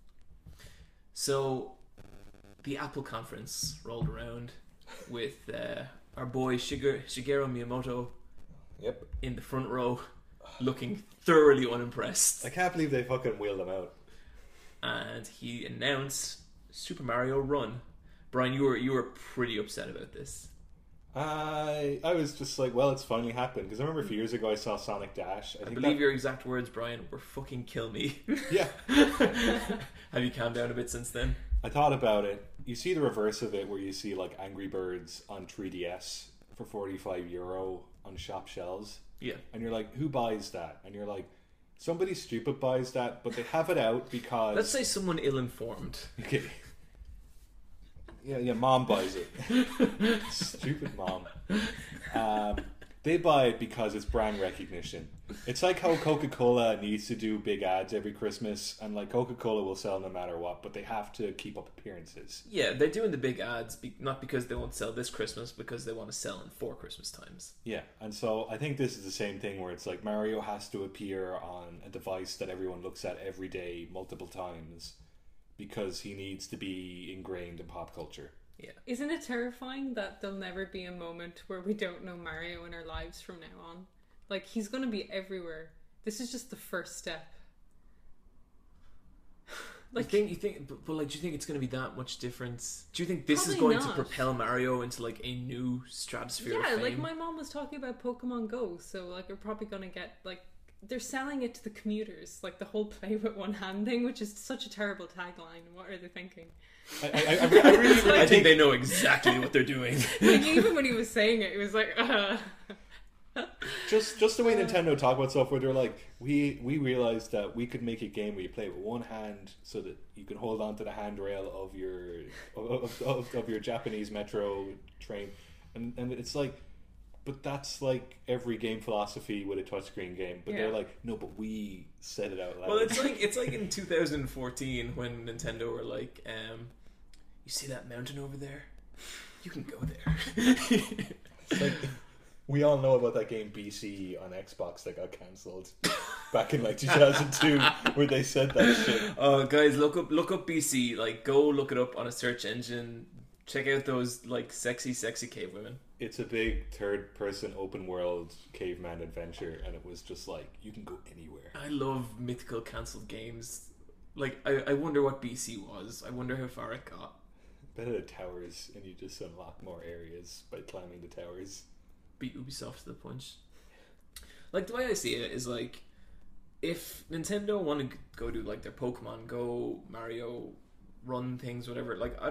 So the Apple conference rolled around with our boy Shigeru Miyamoto Yep. in the front row, looking thoroughly unimpressed. I can't believe they fucking wheeled them out. And he announced Super Mario Run. Brian, you were pretty upset about this. I was just like, well, it's finally happened. Because I remember a few years ago I saw Sonic Dash. I believe your exact words, Brian, were fucking kill me. Yeah. Have you calmed down a bit since then? I thought about it. You see the reverse of it where you see like Angry Birds on 3DS for €45 on shop shelves. Yeah. And you're like, who buys that? And you're like, somebody stupid buys that, but they have it out because... Let's say someone ill-informed. Okay. Yeah, mom buys it. Stupid mom. They buy it because it's brand recognition. It's like how Coca-Cola needs to do big ads every Christmas, and like Coca-Cola will sell no matter what, but they have to keep up appearances. Yeah, they're doing the big ads not because they won't sell this Christmas, because they want to sell in 4 Christmas times. Yeah, and so I think this is the same thing where it's like Mario has to appear on a device that everyone looks at every day, multiple times, because he needs to be ingrained in pop culture. Yeah. Isn't it terrifying that there'll never be a moment where we don't know Mario in our lives from now on? Like, he's going to be everywhere. This is just the first step. Like, you think, but like, do you think it's going to be that much difference? Do you think this is Probably going to not. propel Mario into like a new stratosphere of Yeah, fame? like my mom was talking about Pokemon Go, so like we're probably going to get like they're selling it to the commuters, like the whole play with one hand thing, which is such a terrible tagline. What are they thinking? I really I think they know exactly what they're doing. Like even when he was saying it, it was like, just the way Nintendo talk about stuff, where they're like, we realized that we could make a game where you play it with one hand, so that you can hold on to the handrail of your Japanese metro train, and it's like, but that's like every game philosophy with a touchscreen game. But they're like, no, but we said it out loud. Well, it's like in 2014 when Nintendo were like, you see that mountain over there? You can go there. It's like, we all know about that game BC on Xbox that got cancelled back in like 2002, where they said that shit. Oh, guys, look up BC. Like, go look it up on a search engine. Check out those like sexy cave women. It's a big third-person open-world caveman adventure, and it was just like, you can go anywhere. I love mythical cancelled games. Like, I wonder what BC was. I wonder how far it got. Better the towers, and you just unlock more areas by climbing the towers. Beat Ubisoft to the punch. Like, the way I see it is like, if Nintendo want to go do like their Pokemon Go, Mario Run things, whatever, like, I don't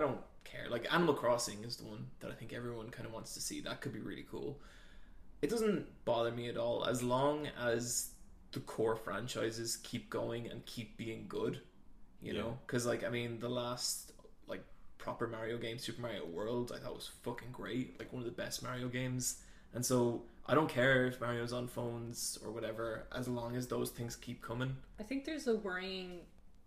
care. Like Animal Crossing is the one that I think everyone kind of wants to see. That could be really cool. It doesn't bother me at all as long as the core franchises keep going and keep being good. You know, because like I mean, the last like proper Mario game, Super Mario World, I thought was fucking great. Like one of the best Mario games. And so I don't care if Mario's on phones or whatever, as long as those things keep coming. I think there's a worrying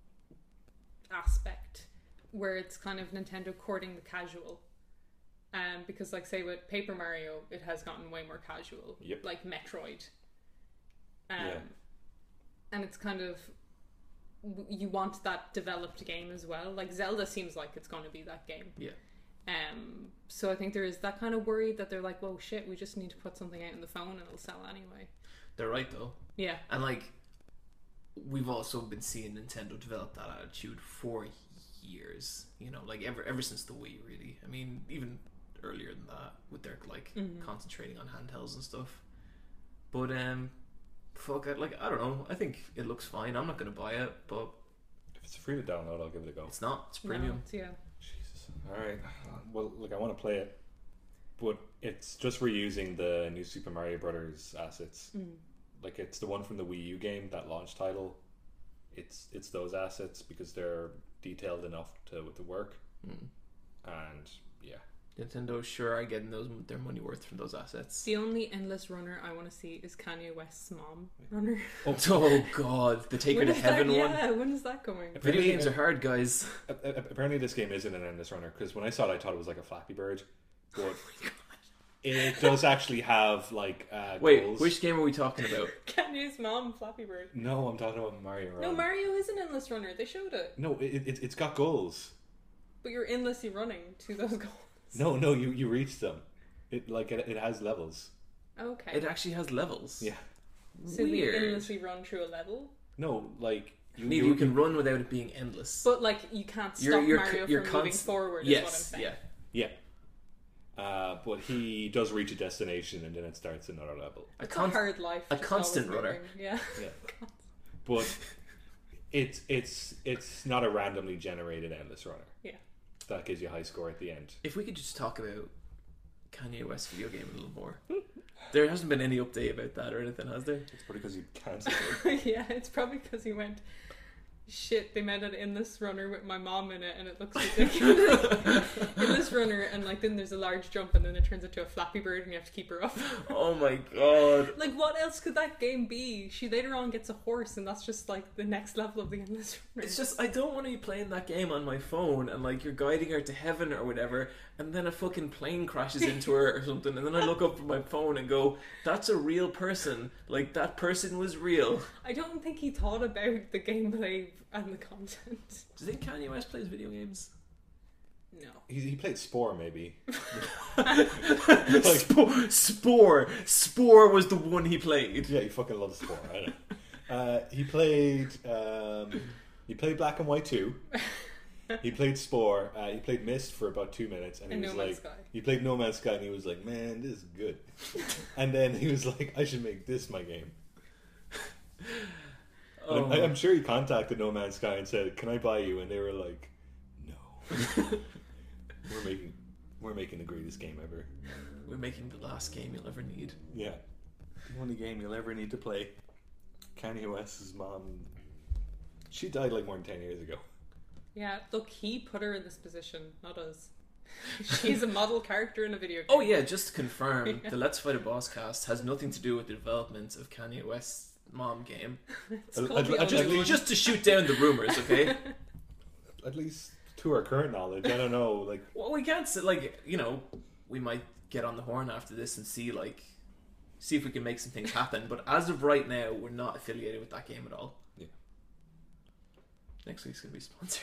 aspect where it's kind of Nintendo courting the casual. Because like say with Paper Mario, it has gotten way more casual. Yep. Like Metroid. Yeah. And it's kind of, you want that developed game as well. Like Zelda seems like it's going to be that game. Yeah. So I think there is that kind of worry that they're like, well, shit, we just need to put something out in the phone and it'll sell anyway. They're right though. Yeah. And like, we've also been seeing Nintendo develop that attitude for years. You know, like ever since the Wii, really. I mean, even earlier than that, with their like concentrating on handhelds and stuff. But fuck, I don't know. I think it looks fine. I'm not gonna buy it, but If it's free to download, I'll give it a go. it's not. It's premium. No, yeah. Jesus. Alright. Well, look, I want to play it, but it's just reusing the new Super Mario Brothers assets. Like, it's the one from the Wii U game, that launch title. It's those assets because they're detailed enough to work. And, yeah. Nintendo sure are getting their money worth from those assets. The only endless runner I want to see is Kanye West's mom runner. Oh god, the Take Her to Heaven one. Yeah, when is that coming? Video games are hard, guys. Apparently this game isn't an endless runner, because when I saw it I thought it was like a Flappy Bird, but it does actually have like Wait, goals. which game are we talking about? Kanye's mom, Flappy Bird. No, I'm talking about Mario Run. No, Mario is an endless runner. They showed it. No, it's got goals. But you're endlessly running to those goals. No, you reach them. It has levels. Okay. It actually has levels. Yeah. So you Weird. endlessly run through a level? No, like You can run without it being endless. But like you can't stop Mario from moving forward is what I'm Yes, saying. yeah. But he does reach a destination and then it starts another level. It's a hard life. a just constant always runner. moving. Yeah. Yeah. But it's not a randomly generated endless runner. Yeah. That gives you a high score at the end. If we could just talk about Kanye West video game a little more. There hasn't been any update about that or anything, has there? It's probably because you cancelled it. Yeah, it's probably because he went, shit, they made an endless runner with my mom in it and it looks ridiculous. Endless runner, and like then there's a large jump and then it turns into a Flappy Bird and you have to keep her up. Oh my god. Like what else could that game be? She later on gets a horse and that's just like the next level of the endless runner. It's just, I don't want to be playing that game on my phone and like you're guiding her to heaven or whatever and then a fucking plane crashes into her or something and then I look up at my phone and go, that's a real person. Like that person was real. I don't think he thought about the gameplay and the content. Do you think Kanye West plays video games? No. He played Spore, maybe. Spore was the one he played. Yeah, he fucking loves Spore. I know. He played Black and White 2. He played Spore. He played Myst for about 2 minutes, and he was No Man's like, Sky. he played No Man's Sky, and he was like, man, this is good. And then he was like, I should make this my game. Oh. I'm sure he contacted No Man's Sky and said, can I buy you? And they were like, no. We're making the greatest game ever. We're making the last game you'll ever need. Yeah. The only game you'll ever need to play. Kanye West's mom, she died like more than 10 years ago. Yeah, look, he put her in this position, not us. She's a model character in a video game. Oh yeah, just to confirm, the Let's Fight a Boss cast has nothing to do with the development of Kanye West's mom game. It's called the Only One. Just to shoot down the rumors, okay? At least to our current knowledge, I don't know. Like, Well, we can't say, like, you know, we might get on the horn after this and see if we can make some things happen. But as of right now, we're not affiliated with that game at all. Yeah. Next week's gonna be sponsored.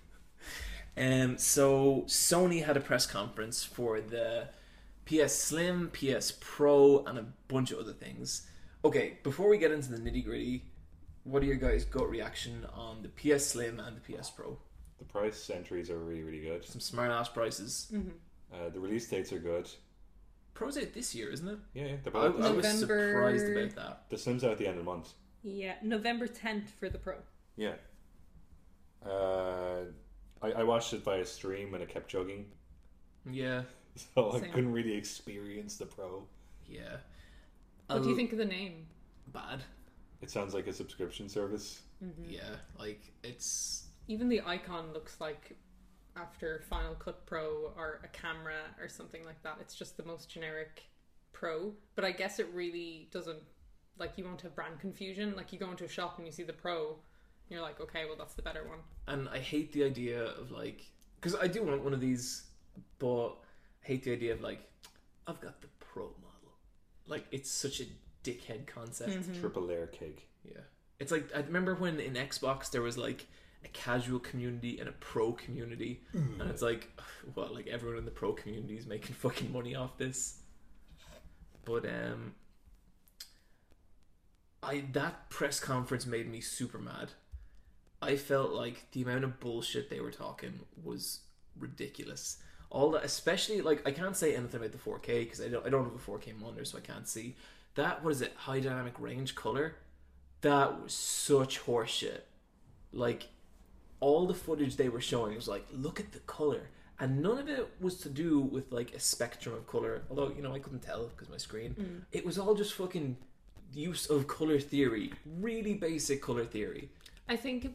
So Sony had a press conference for the PS Slim, PS Pro, and a bunch of other things. Okay, before we get into the nitty gritty, what are your guys' gut reaction on the PS Slim and the PS Pro? the price entries are really, really good. Some smart ass prices. The release dates are good. Pro's out this year, isn't it? Yeah, they're I both. was November- surprised about that. The Slim's out at the end of the month. Yeah, November 10th for the Pro. Yeah. I watched it via stream and it kept chugging, Yeah, so I Same. couldn't really experience the Pro. yeah. What do you think of the name? Bad. It sounds like a subscription service. Yeah, like it's Even the icon looks like after Final Cut Pro or a camera or something like that. It's just the most generic Pro. But I guess it really doesn't, like, you won't have brand confusion. Like, you go into a shop and you see the Pro, and you're like, okay, well, that's the better one. and I hate the idea of like, because I do want one of these, but I hate the idea of like, I've got the Pro model. Like, it's such a dickhead concept. Triple layer cake. Yeah, it's like I remember when in Xbox there was like a casual community and a pro community, and it's like, well, like everyone in the pro community is making fucking money off this. But that press conference made me super mad. I felt like the amount of bullshit they were talking was ridiculous. All that, especially like I can't say anything about the 4K because I don't have a 4K monitor, so I can't see that. What is it? High dynamic range color. That was such horseshit. Like all the footage they were showing was like, look at the color, and none of it was to do with like a spectrum of color. Although I couldn't tell because my screen. It was all just fucking use of color theory, really basic color theory. I think,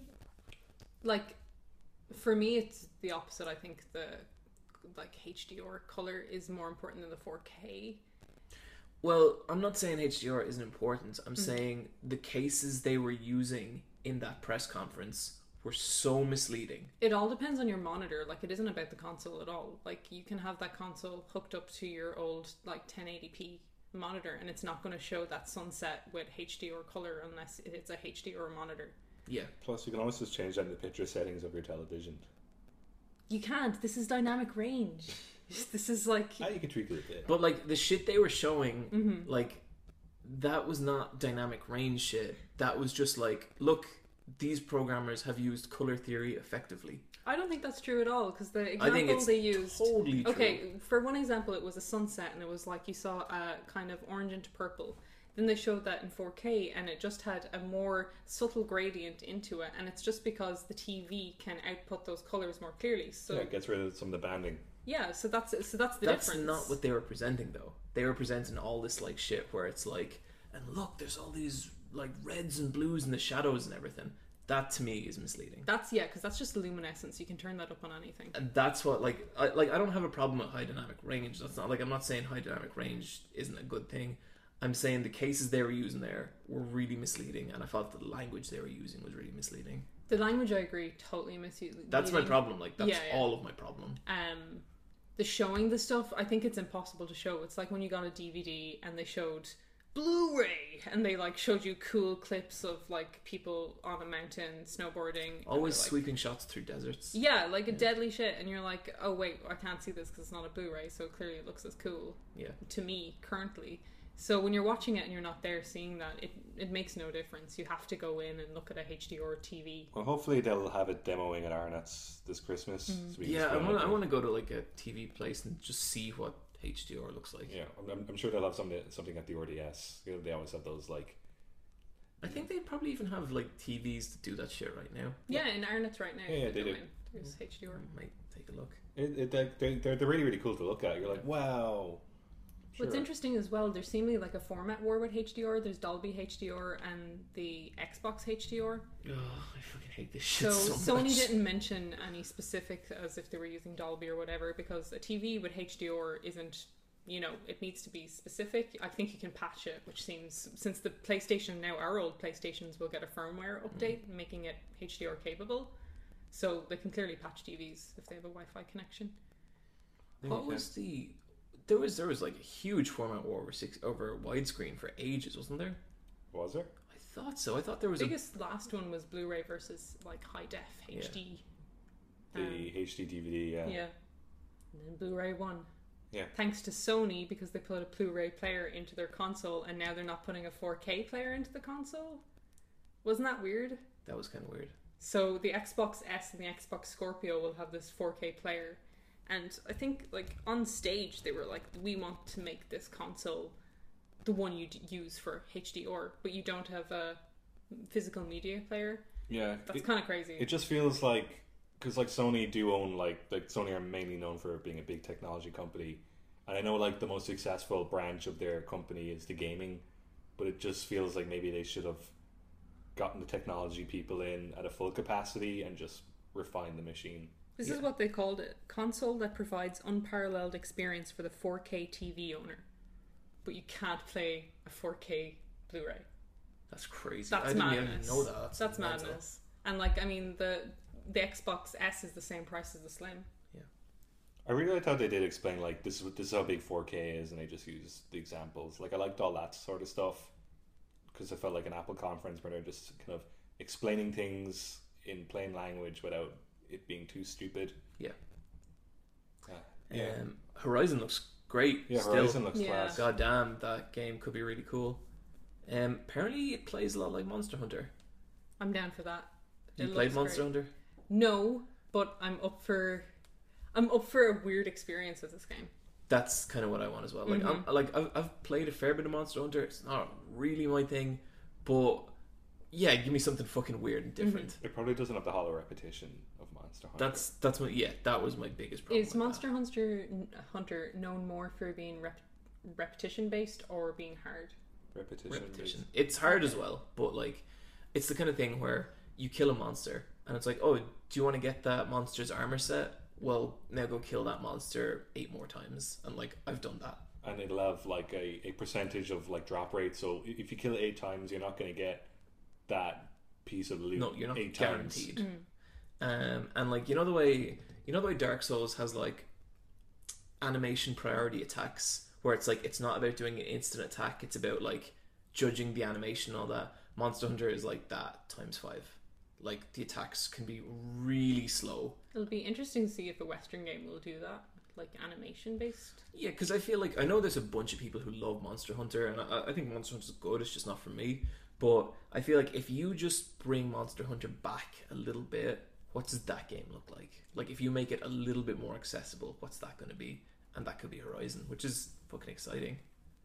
like, for me, it's the opposite. I think the, like, HDR color is more important than the 4K. Well, I'm not saying HDR isn't important. I'm saying the cases they were using in that press conference were so misleading. It all depends on your monitor. Like, it isn't about the console at all. Like, you can have that console hooked up to your old, like, 1080p monitor, and it's not going to show that sunset with HDR color unless it's a HDR monitor. Yeah. Plus, you can always just change that in the picture settings of your television. You can't. This is dynamic range. This is like... You can tweak it a bit. But like the shit they were showing, like that was not dynamic range shit. That was just like, look, these programmers have used color theory effectively. I don't think that's true at all, because the I think example it's they used... totally true. Okay, for one example, it was a sunset, and it was like you saw a kind of orange into purple. Then they showed that in 4K, and it just had a more subtle gradient into it, and it's just because the TV can output those colors more clearly. So Yeah, it gets rid of some of the banding. yeah, so that's the That's difference. not what they were presenting though. They were presenting all this like shit where it's like, and look, there's all these like reds and blues in the shadows and everything. That to me is misleading. That's because that's just luminescence. You can turn that up on anything. And that's what I don't have a problem with high dynamic range. That's not like, I'm not saying high dynamic range isn't a good thing. I'm saying the cases they were using there were really misleading, and I thought the language they were using was really misleading. The language, I agree, totally misleading. That's my problem. Like that's Yeah. all of my problem. The showing the stuff, I think it's impossible to show. It's like when you got a DVD and they showed Blu-ray, and they like showed you cool clips of like people on a mountain snowboarding. and Always they're like, sweeping shots through deserts. yeah, like a deadly shit, and you're like, oh wait, I can't see this because it's not a Blu-ray, so clearly it looks as cool Yeah. to me currently. So when you're watching it and you're not there seeing that, it makes no difference. You have to go in and look at a HDR TV. Well, hopefully they'll have it demoing at Arnott's this Christmas. So we can Yeah, just I go want and I look want to go to like a TV place and just see what HDR looks like. at it. Yeah, I'm sure they'll have something at the RDS. You know, they always have those like. I think they probably even have like TVs to do that shit right now. Yeah, in Arnott's right now. Yeah, you they go do. in, there's HDR. Might take a look. They're really, really cool to look at. You're like, wow. What's Sure. interesting as well, there's seemingly like a format war with HDR. There's Dolby HDR and the Xbox HDR. Oh, I fucking hate this shit So so much. Sony didn't mention any specific as if they were using Dolby or whatever, because a TV with HDR isn't, it needs to be specific. I think you can patch it, which seems, since the PlayStation now, our old PlayStations will get a firmware update making it HDR capable. So they can clearly patch TVs if they have a Wi-Fi connection. What was the? There was like a huge format war over widescreen for ages, wasn't there? Was there? I thought so. I thought there was The biggest last one was Blu-ray versus like high def HD. The HD DVD, yeah. Yeah. And then Blu-ray won. Yeah. Thanks to Sony, because they put a Blu-ray player into their console, and now they're not putting a 4K player into the console. Wasn't that weird? That was kind of weird. So the Xbox S and the Xbox Scorpio will have this 4K player. And I think, like, on stage, they were like, we want to make this console the one you use for HDR, but you don't have a physical media player. Yeah. That's kind of crazy. It just feels like because like Sony do own like Sony are mainly known for being a big technology company, and I know like the most successful branch of their company is the gaming, but it just feels like maybe they should have gotten the technology people in at a full capacity and just refined the machine. This is what they called it: console that provides unparalleled experience for the 4K TV owner, but you can't play a 4K Blu-ray. That's crazy. That's I didn't even madness. know that. That's mental. madness. And like, I mean, the Xbox S is the same price as the Slim. I really liked how they did explain like this is how big 4K is, and they just used the examples. Like I liked all that sort of stuff because it felt like an Apple conference where they're just kind of explaining things in plain language without it being too stupid. Yeah. Yeah. Horizon looks great. Yeah, still. Horizon looks Yeah. class. God damn, that game could be really cool. Apparently, it plays a lot like Monster Hunter. I'm down for that. You It played looks Monster great. Hunter? No, but I'm up for a weird experience with this game. That's kind of what I want as well. Like, I've played a fair bit of Monster Hunter. It's not really my thing, but yeah, give me something fucking weird and different. It probably doesn't have the hollow repetition of Monster Hunter. That's what. Yeah, that was my biggest problem. Is with Monster Hunter known more for being repetition based or being hard? repetition. It's hard as well, but like, it's the kind of thing where you kill a monster and it's like, oh, do you want to get that monster's armor set? Well, now go kill that monster 8 more times, and like, I've done that. And it'll have like a percentage of like drop rate. So if you kill it 8 times, you're not going to get that piece of loot. No, you're not 8 guaranteed. times. And like, you know the way Dark Souls has like animation priority attacks, where it's like, it's not about doing an instant attack, it's about like judging the animation and all that. Monster Hunter is like that times 5. Like, the attacks can be really slow. It'll be interesting to see if a Western game will do that, like animation based. Yeah, because I feel like, I know there's a bunch of people who love Monster Hunter, and I think Monster Hunter is good, it's just not for me. But I feel like if you just bring Monster Hunter back a little bit, what does that game look like? Like, if you make it a little bit more accessible, what's that going to be? And that could be Horizon, which is fucking exciting.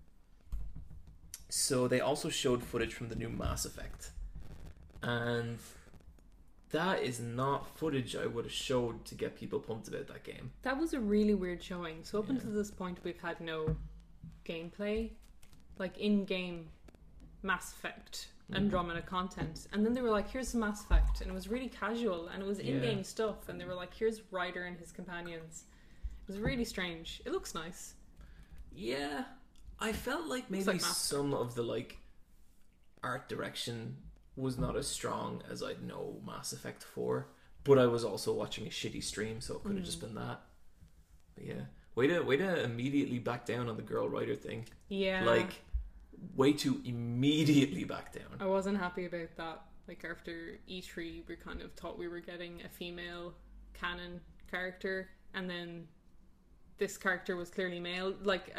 So they also showed footage from the new Mass Effect. And that is not footage I would have showed to get people pumped about that game. That was a really weird showing. So up Yeah. until this point, we've had no gameplay, like in-game Mass Effect Andromeda content, and then they were like, "Here's the Mass Effect," and it was really casual, and it was in-game Yeah. stuff, and they were like, "Here's Ryder and his companions." It was really strange. It looks nice. Yeah, I felt like maybe like Mass some of the like art direction was not as strong as I'd know Mass Effect 4, but I was also watching a shitty stream, so it could have just been that. But yeah, way to immediately back down on the girl writer thing. Yeah, Like, way to immediately back down. I wasn't happy about that. Like after E3, we kind of thought we were getting a female canon character, and then this character was clearly male. Like,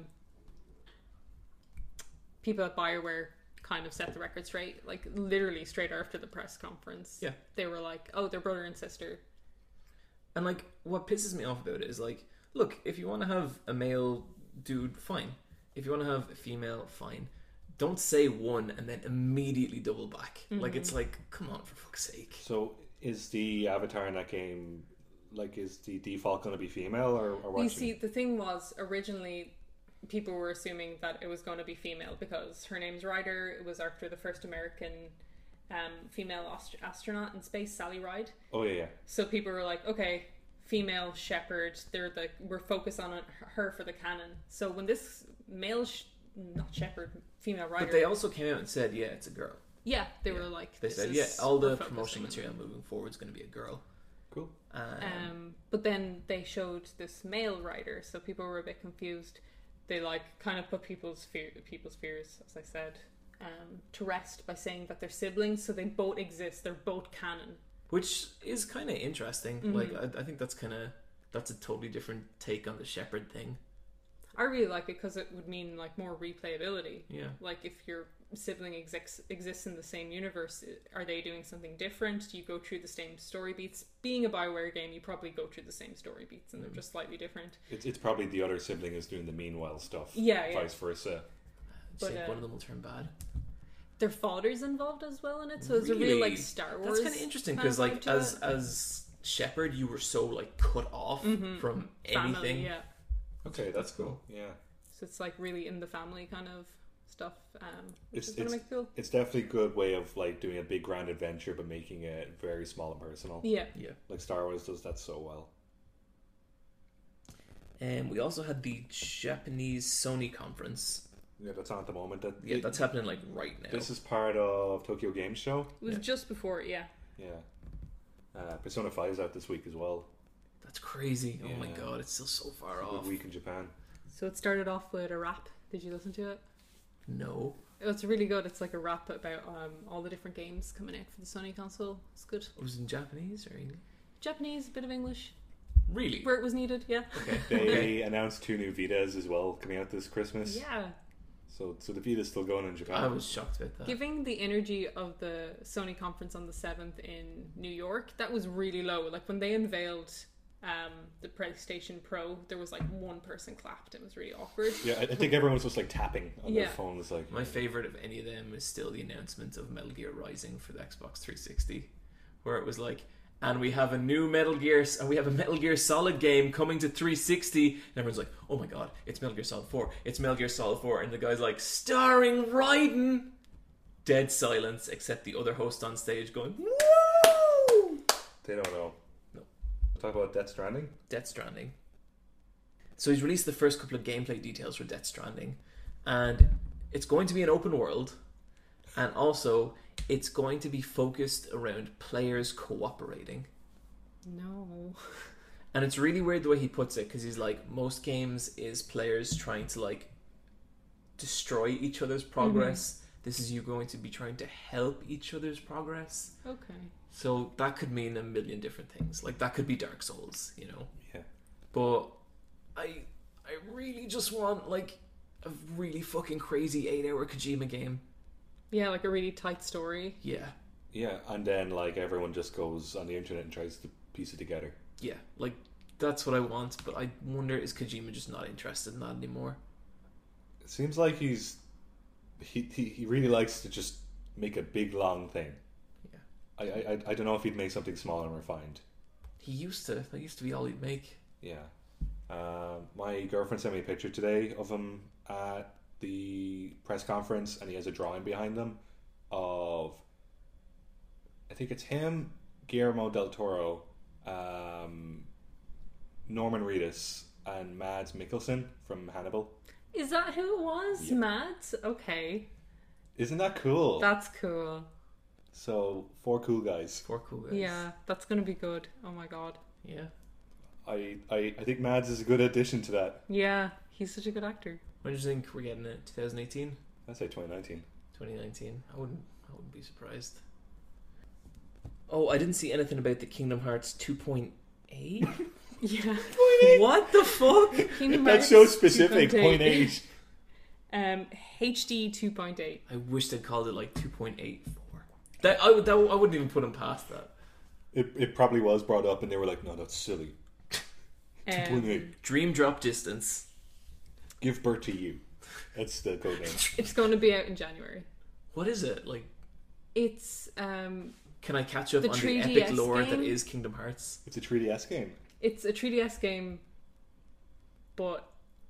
people at BioWare kind of set the record straight. Like, literally straight after the press conference. Yeah. They were like, oh, they're brother and sister. And like, what pisses me off about it is like, look, if you want to have a male dude, fine. If you want to have a female, fine. Don't say one and then immediately double back. Like, it's like, come on, for fuck's sake. So is the avatar in that game, like, is the default going to be female or what? You see, the thing was, originally people were assuming that it was going to be female because her name's Ryder. It was after the first American female astronaut in space, Sally Ride. Oh yeah. So people were like, okay, female shepherd. We're focused on her for the canon. So when this male, not shepherd, female rider, But they also came out and said, yeah, it's a girl. yeah, they were like, They this said, is- yeah, all we're the focusing promotional on material moving forward is going to be a girl. Cool. But then they showed this male rider, so people were a bit confused. They like kind of put people's fears, as I said, to rest by saying that they're siblings, so they both exist. They're both canon. Which is kind of interesting. Like, I think that's a totally different take on the shepherd thing. I really like it because it would mean like more replayability. Yeah. Like if your sibling exists in the same universe, are they doing something different? Do you go through the same story beats? Being a BioWare game, you probably go through the same story beats, and they're just slightly different. It's probably the other sibling is doing the meanwhile stuff. Yeah. Vice versa. But, But, one of them will turn bad. Their father's involved as well in it, so it's a real like Star Wars. That's kind of interesting kind because of like vibe to as Shepherd, you were so like cut off from anything. Family, yeah. Okay, that's cool. Yeah. So it's like really in the family kind of stuff. Which It's is gonna make it cool. it's definitely a good way of like doing a big grand adventure but making it very small and personal. Yeah. Yeah. Like Star Wars does that so well. And we also had the Japanese Sony conference. Yeah, that's on at the moment. That's happening like right now. This is part of Tokyo Game Show. It was Yeah. just before, yeah. Yeah. Persona 5 is out this week as well. That's crazy. Oh my Yeah. god, it's still so far It's a off. good week in Japan. So it started off with a rap. Did you listen to it? No. It's really good. It's like a rap about all the different games coming out for the Sony console. It's good. It was in Japanese or English? Japanese, a bit of English, Really? where it was needed. Yeah. Okay. They Okay. announced 2 new Vitas as well coming out this Christmas. Yeah. So the Vita's still going in Japan. I was shocked about that. Giving the energy of the Sony conference on the 7th in New York, that was really low. Like when they unveiled the PlayStation Pro, there was like one person clapped. It was really awkward. Yeah, I think everyone was just like tapping on their Yeah. phones. Like, My favorite of any of them is still the announcement of Metal Gear Rising for the Xbox 360, where it was like, and we have a new Metal Gear, and we have a Metal Gear Solid game coming to 360, and everyone's like, oh my god, it's Metal Gear Solid 4, it's Metal Gear Solid 4, and the guy's like, starring Raiden! Dead silence, except the other host on stage going, woo! they don't know. No. Talk about Death Stranding. Death Stranding. So he's released the first couple of gameplay details for Death Stranding, and it's going to be an open world, and also it's going to be focused around players cooperating. No. And it's really weird the way he puts it, because he's like, most games is players trying to like destroy each other's progress. This is you going to be trying to help each other's progress. Okay. So that could mean a million different things. Like that could be Dark Souls, you know. Yeah. But I really just want like a really fucking crazy 8-hour Kojima game. Yeah, like a really tight story. Yeah. Yeah, and then like everyone just goes on the internet and tries to piece it together. Yeah. Like that's what I want, but I wonder, is Kojima just not interested in that anymore? It seems like he really likes to just make a big long thing. Yeah. I don't know if he'd make something small and refined. He used to. That used to be all he'd make. Yeah. My girlfriend sent me a picture today of him at the press conference, and he has a drawing behind him of, I think it's him, Guillermo del Toro, Norman Reedus, and Mads Mikkelsen from Hannibal. Is that who it was? Yep. Matt? Okay. Isn't that cool? That's cool. So 4 cool guys. 4 cool guys. Yeah, that's gonna be good. Oh my god. Yeah. I think Mads is a good addition to that. Yeah, he's such a good actor. When do you think we're getting it? 2018? I'd say 2019. 2019? I wouldn't be surprised. Oh, I didn't see anything about the Kingdom Hearts 2.8? Yeah. What the fuck? Kingdom That's Hearts so specific. 2.8. 0.8. HD 2.8. I wish they'd called it like 2.84. I wouldn't even put them past that. It probably was brought up, and they were like, "No, that's silly." 2.8. Dream drop distance. Give birth to you. That's the code name. It's going to be out in January. What is it? Like, It's can I catch up The on the 3DS epic lore that game? is Kingdom Hearts? It's a 3DS game. it's a 3DS game, but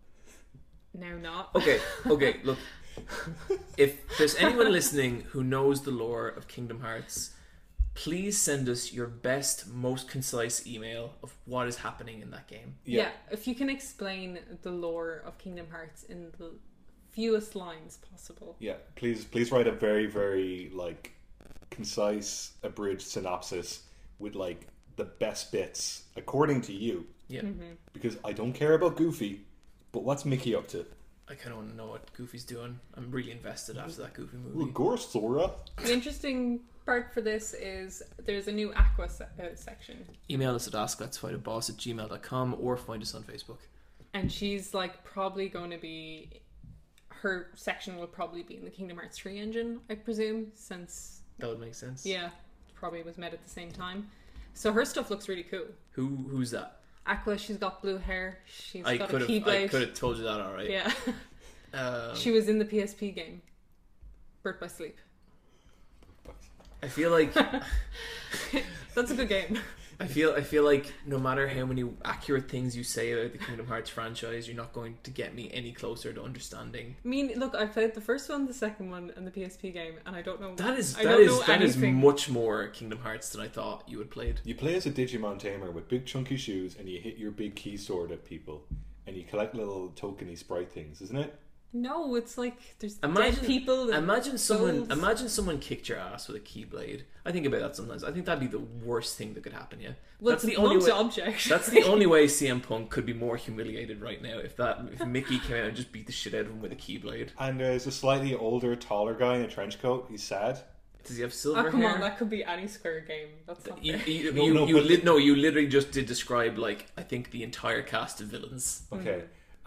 now not. Okay, look. If there's anyone listening who knows the lore of Kingdom Hearts, please send us your best, most concise email of what is happening in that game. Yeah, if you can explain the lore of Kingdom Hearts in the fewest lines possible. Yeah, please write a very, very like concise, abridged synopsis with like the best bits according to you. Yeah. Because I don't care about Goofy, but what's Mickey up to? I kind of want to know what Goofy's doing. I'm really invested after that Goofy Ooh, movie. gore, Sora. The interesting part for this is there's a new Aqua section, Email us at asklet'sfightboss@gmail.com or find us on Facebook. and she's like probably going to be, her section will probably be in the Kingdom Hearts 3 engine, I presume, since That would make sense. yeah, probably was made at the same time. So her stuff looks really cool. Who's that? Aqua, she's got blue hair. She's I got could a have keyblade. told you that alright. Yeah, She she was in the PSP game, Birth by Sleep. I feel like That's a good game. I feel like no matter how many accurate things you say about the Kingdom Hearts franchise, you're not going to get me any closer to understanding. I mean, look, I played the first one, the second one, and the PSP game, and I don't know. That is anything. much more Kingdom Hearts than I thought you had played. You play as a Digimon tamer with big chunky shoes, and you hit your big key sword at people, and you collect little tokeny sprite things, isn't it? No, it's like there's dead people. And imagine souls. someone kicked your ass with a keyblade. I think about that sometimes. I think that'd be the worst thing that could happen. Yeah, Well, that's it's the only way. object. That's the only way CM Punk could be more humiliated right now if Mickey came out and just beat the shit out of him with a keyblade. And there's a slightly older, taller guy in a trench coat. He's sad. Does he have silver Oh, come hair? on, that could be any Square game. That's not fair. You literally just did describe, like, I think the entire cast of villains. Okay.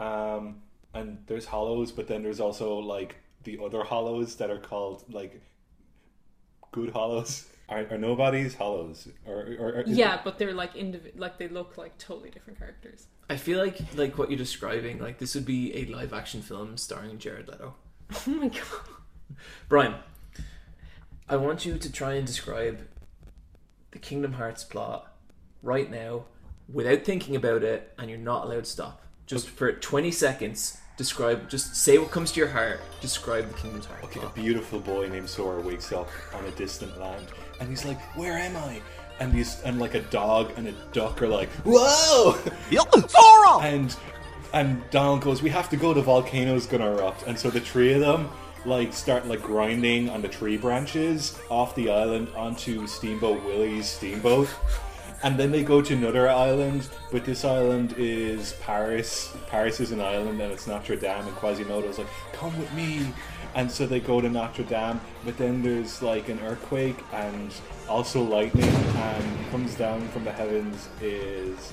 And there's hollows, but then there's also like the other hollows that are called like good hollows. Are nobodies hollows? Or Yeah, but they're like like they look like totally different characters. I feel like what you're describing, like this would be a live action film starring Jared Leto. Oh my god. Brian, I want you to try and describe the Kingdom Hearts plot right now without thinking about it, and you're not allowed to stop. Just for 20 seconds, just say what comes to your heart, describe the Kingdom Hearts Okay, a plot. beautiful boy named Sora wakes up on a distant land, and he's like, "Where am I?" And like a dog and a duck are like, "Whoa!" Sora! And Donald goes, "We have to go. The volcano's gonna erupt." And so the three of them like start like grinding on the tree branches off the island onto Steamboat Willie's steamboat. And then they go to another island, but this island is Paris. Paris is an island, and it's Notre Dame. And Quasimodo's like, "Come with me." And so they go to Notre Dame, but then there's like an earthquake and also lightning, and comes down from the heavens is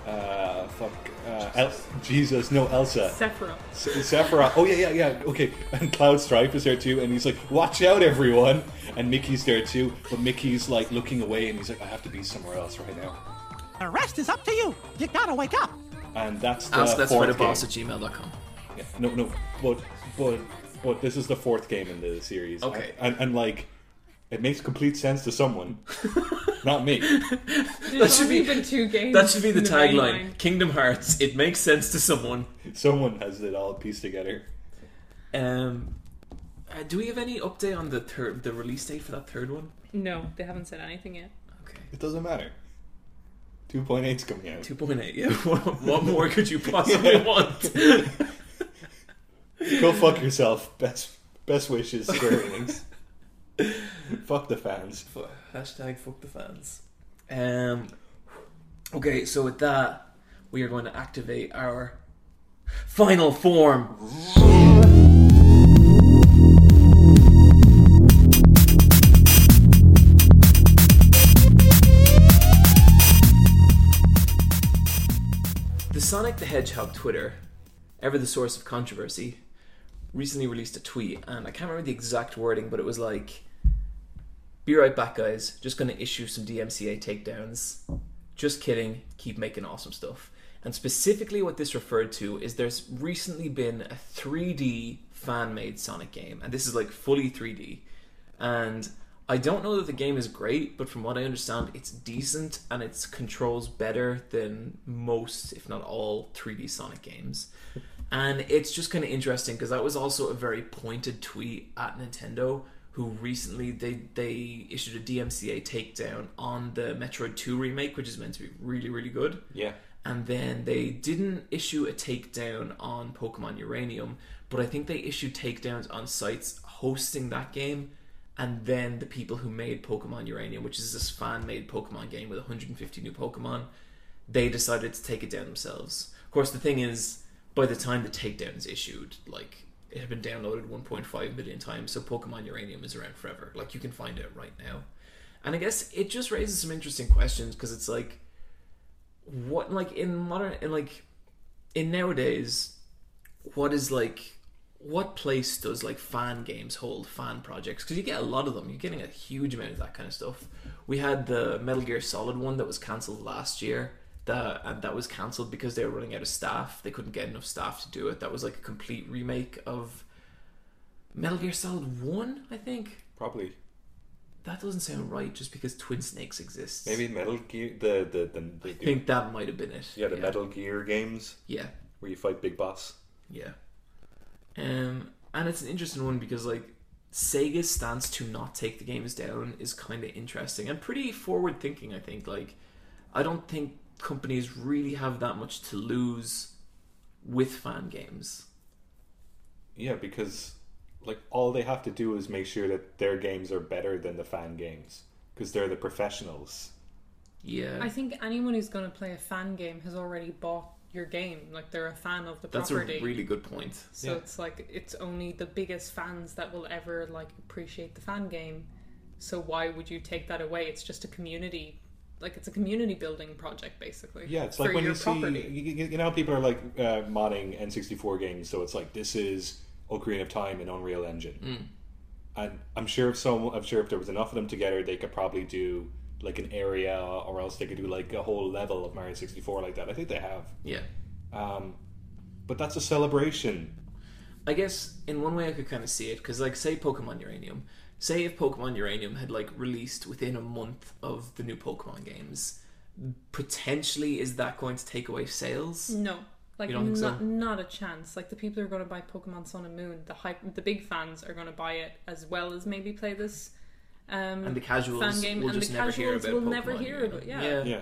Elsa. Sephiroth. Oh yeah. Okay. And Cloud Strife is there too, and he's like, "Watch out, everyone!" And Mickey's there too, but Mickey's like looking away, and he's like, "I have to be somewhere else right now." The rest is up to you. You gotta wake up. And that's the Ask that's for the fourth game. boss at gmail.com. Yeah. No. But this is the fourth game in the series. Okay. And like, it makes complete sense to someone, not me. There's only been 2 games. That should be the in tagline. mainline. Kingdom Hearts, it makes sense to someone. Someone has it all pieced together. Do we have any update on the release date for that third one? No, they haven't said anything yet. Okay. It doesn't matter. 2.8's coming out. 2.8, yeah. What more could you possibly want? Go fuck yourself. Best wishes, Square Enix. Fuck the fans. Hashtag fuck the fans. Okay, so with that, we are going to activate our final form. The Sonic the Hedgehog Twitter, ever the source of controversy, recently released a tweet, and I can't remember the exact wording, but it was like, "Be right back, guys. Just going to issue some DMCA takedowns. Just kidding. Keep making awesome stuff." And specifically what this referred to is there's recently been a 3D fan-made Sonic game, and this is like fully 3D. And I don't know that the game is great, but from what I understand, it's decent, and it controls better than most, if not all, 3D Sonic games. And it's just kind of interesting because that was also a very pointed tweet at Nintendo, who recently they issued a DMCA takedown on the Metroid 2 remake, which is meant to be really, really good. Yeah. And then they didn't issue a takedown on Pokemon Uranium, but I think they issued takedowns on sites hosting that game, and then the people who made Pokemon Uranium, which is this fan-made Pokemon game with 150 new Pokemon, they decided to take it down themselves. Of course, the thing is, by the time the takedown is issued, like, it had been downloaded 1.5 million times, so Pokemon Uranium is around forever. Like, you can find it right now. And I guess it just raises some interesting questions, because it's like, what, like, in nowadays, what place does, like, fan games hold, fan projects? Because you get a lot of them. You're getting a huge amount of that kind of stuff. We had the Metal Gear Solid one that was cancelled last year, and that was cancelled because they were running out of staff. They couldn't get enough staff to do it. That was like a complete remake of Metal Gear Solid 1, I think. Probably. that doesn't sound right. Just because Twin Snakes exists, Maybe Metal Gear, I think that might have been it. the Metal Gear games Yeah, where you fight Big Boss. yeah. And it's an interesting one because like Sega's stance to not take the games down is kind of interesting and pretty forward thinking. I think like I don't think companies really have that much to lose with fan games. Yeah, because like all they have to do is make sure that their games are better than the fan games because they're the professionals. Yeah, I think anyone who's going to play a fan game has already bought your game. Like they're a fan of the that's property. a really good point. So Yeah. it's like it's only the biggest fans that will ever like appreciate the fan game. So why would you take that away? It's just a community, like it's a community building project basically. Yeah, it's for like when your you property. see, you know, how people are like modding N64 games, so it's like this is Ocarina of Time in Unreal Engine, and I'm sure if there was enough of them together, they could probably do like an area, or else they could do like a whole level of Mario 64 like that. I think they have, Yeah. but that's a celebration. I guess in one way I could kind of see it because, like, say Pokemon Uranium. Say if Pokemon Uranium had like released within a month of the new Pokemon games, potentially is that going to take away sales? No. Like You don't think so? not a chance. Like the people who are going to buy Pokemon Sun and Moon, the big fans are going to buy it as well as maybe play this And the casuals fan game, will and just the never hear casuals about will Pokemon never hear Uranium. about it. Yeah. Yeah,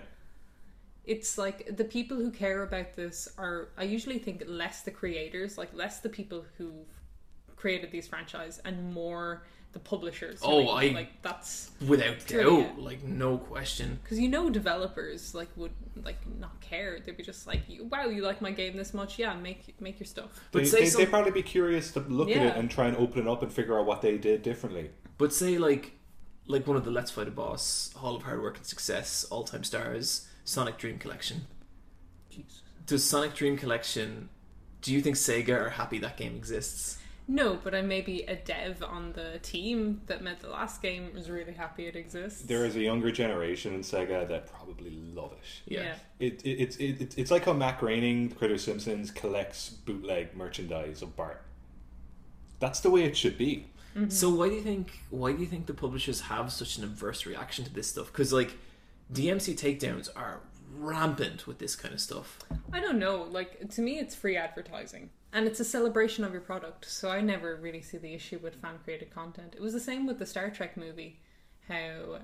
It's like the people who care about this are, I usually think, less the creators, like less the people who've created these franchise and more the publishers. Like that's Without Truly, doubt, like no question. because developers like would like not care. They'd be just like, wow, you like my game this much? Yeah, make your stuff. But they'd probably be curious to look at Yeah. it and try and open it up and figure out what they did differently. But say like one of the Let's Fight a Boss, Hall of Hard Work and Success, all time stars, Sonic Dream Collection. Does Sonic Dream Collection? Do you think Sega are happy that game exists? No, but I may be a dev on the team that made the last game was really happy it exists. There is a younger generation in Sega that probably love it. Yeah. It's like how Matt Groening, the Critter Simpsons, collects bootleg merchandise of Bart. That's the way it should be. So why do you think the publishers have such an adverse reaction to this stuff? Because like DMC takedowns are rampant with this kind of stuff. I don't know. Like to me, it's free advertising, and it's a celebration of your product. So I never really see the issue with fan created content. It was the same with the Star Trek movie, how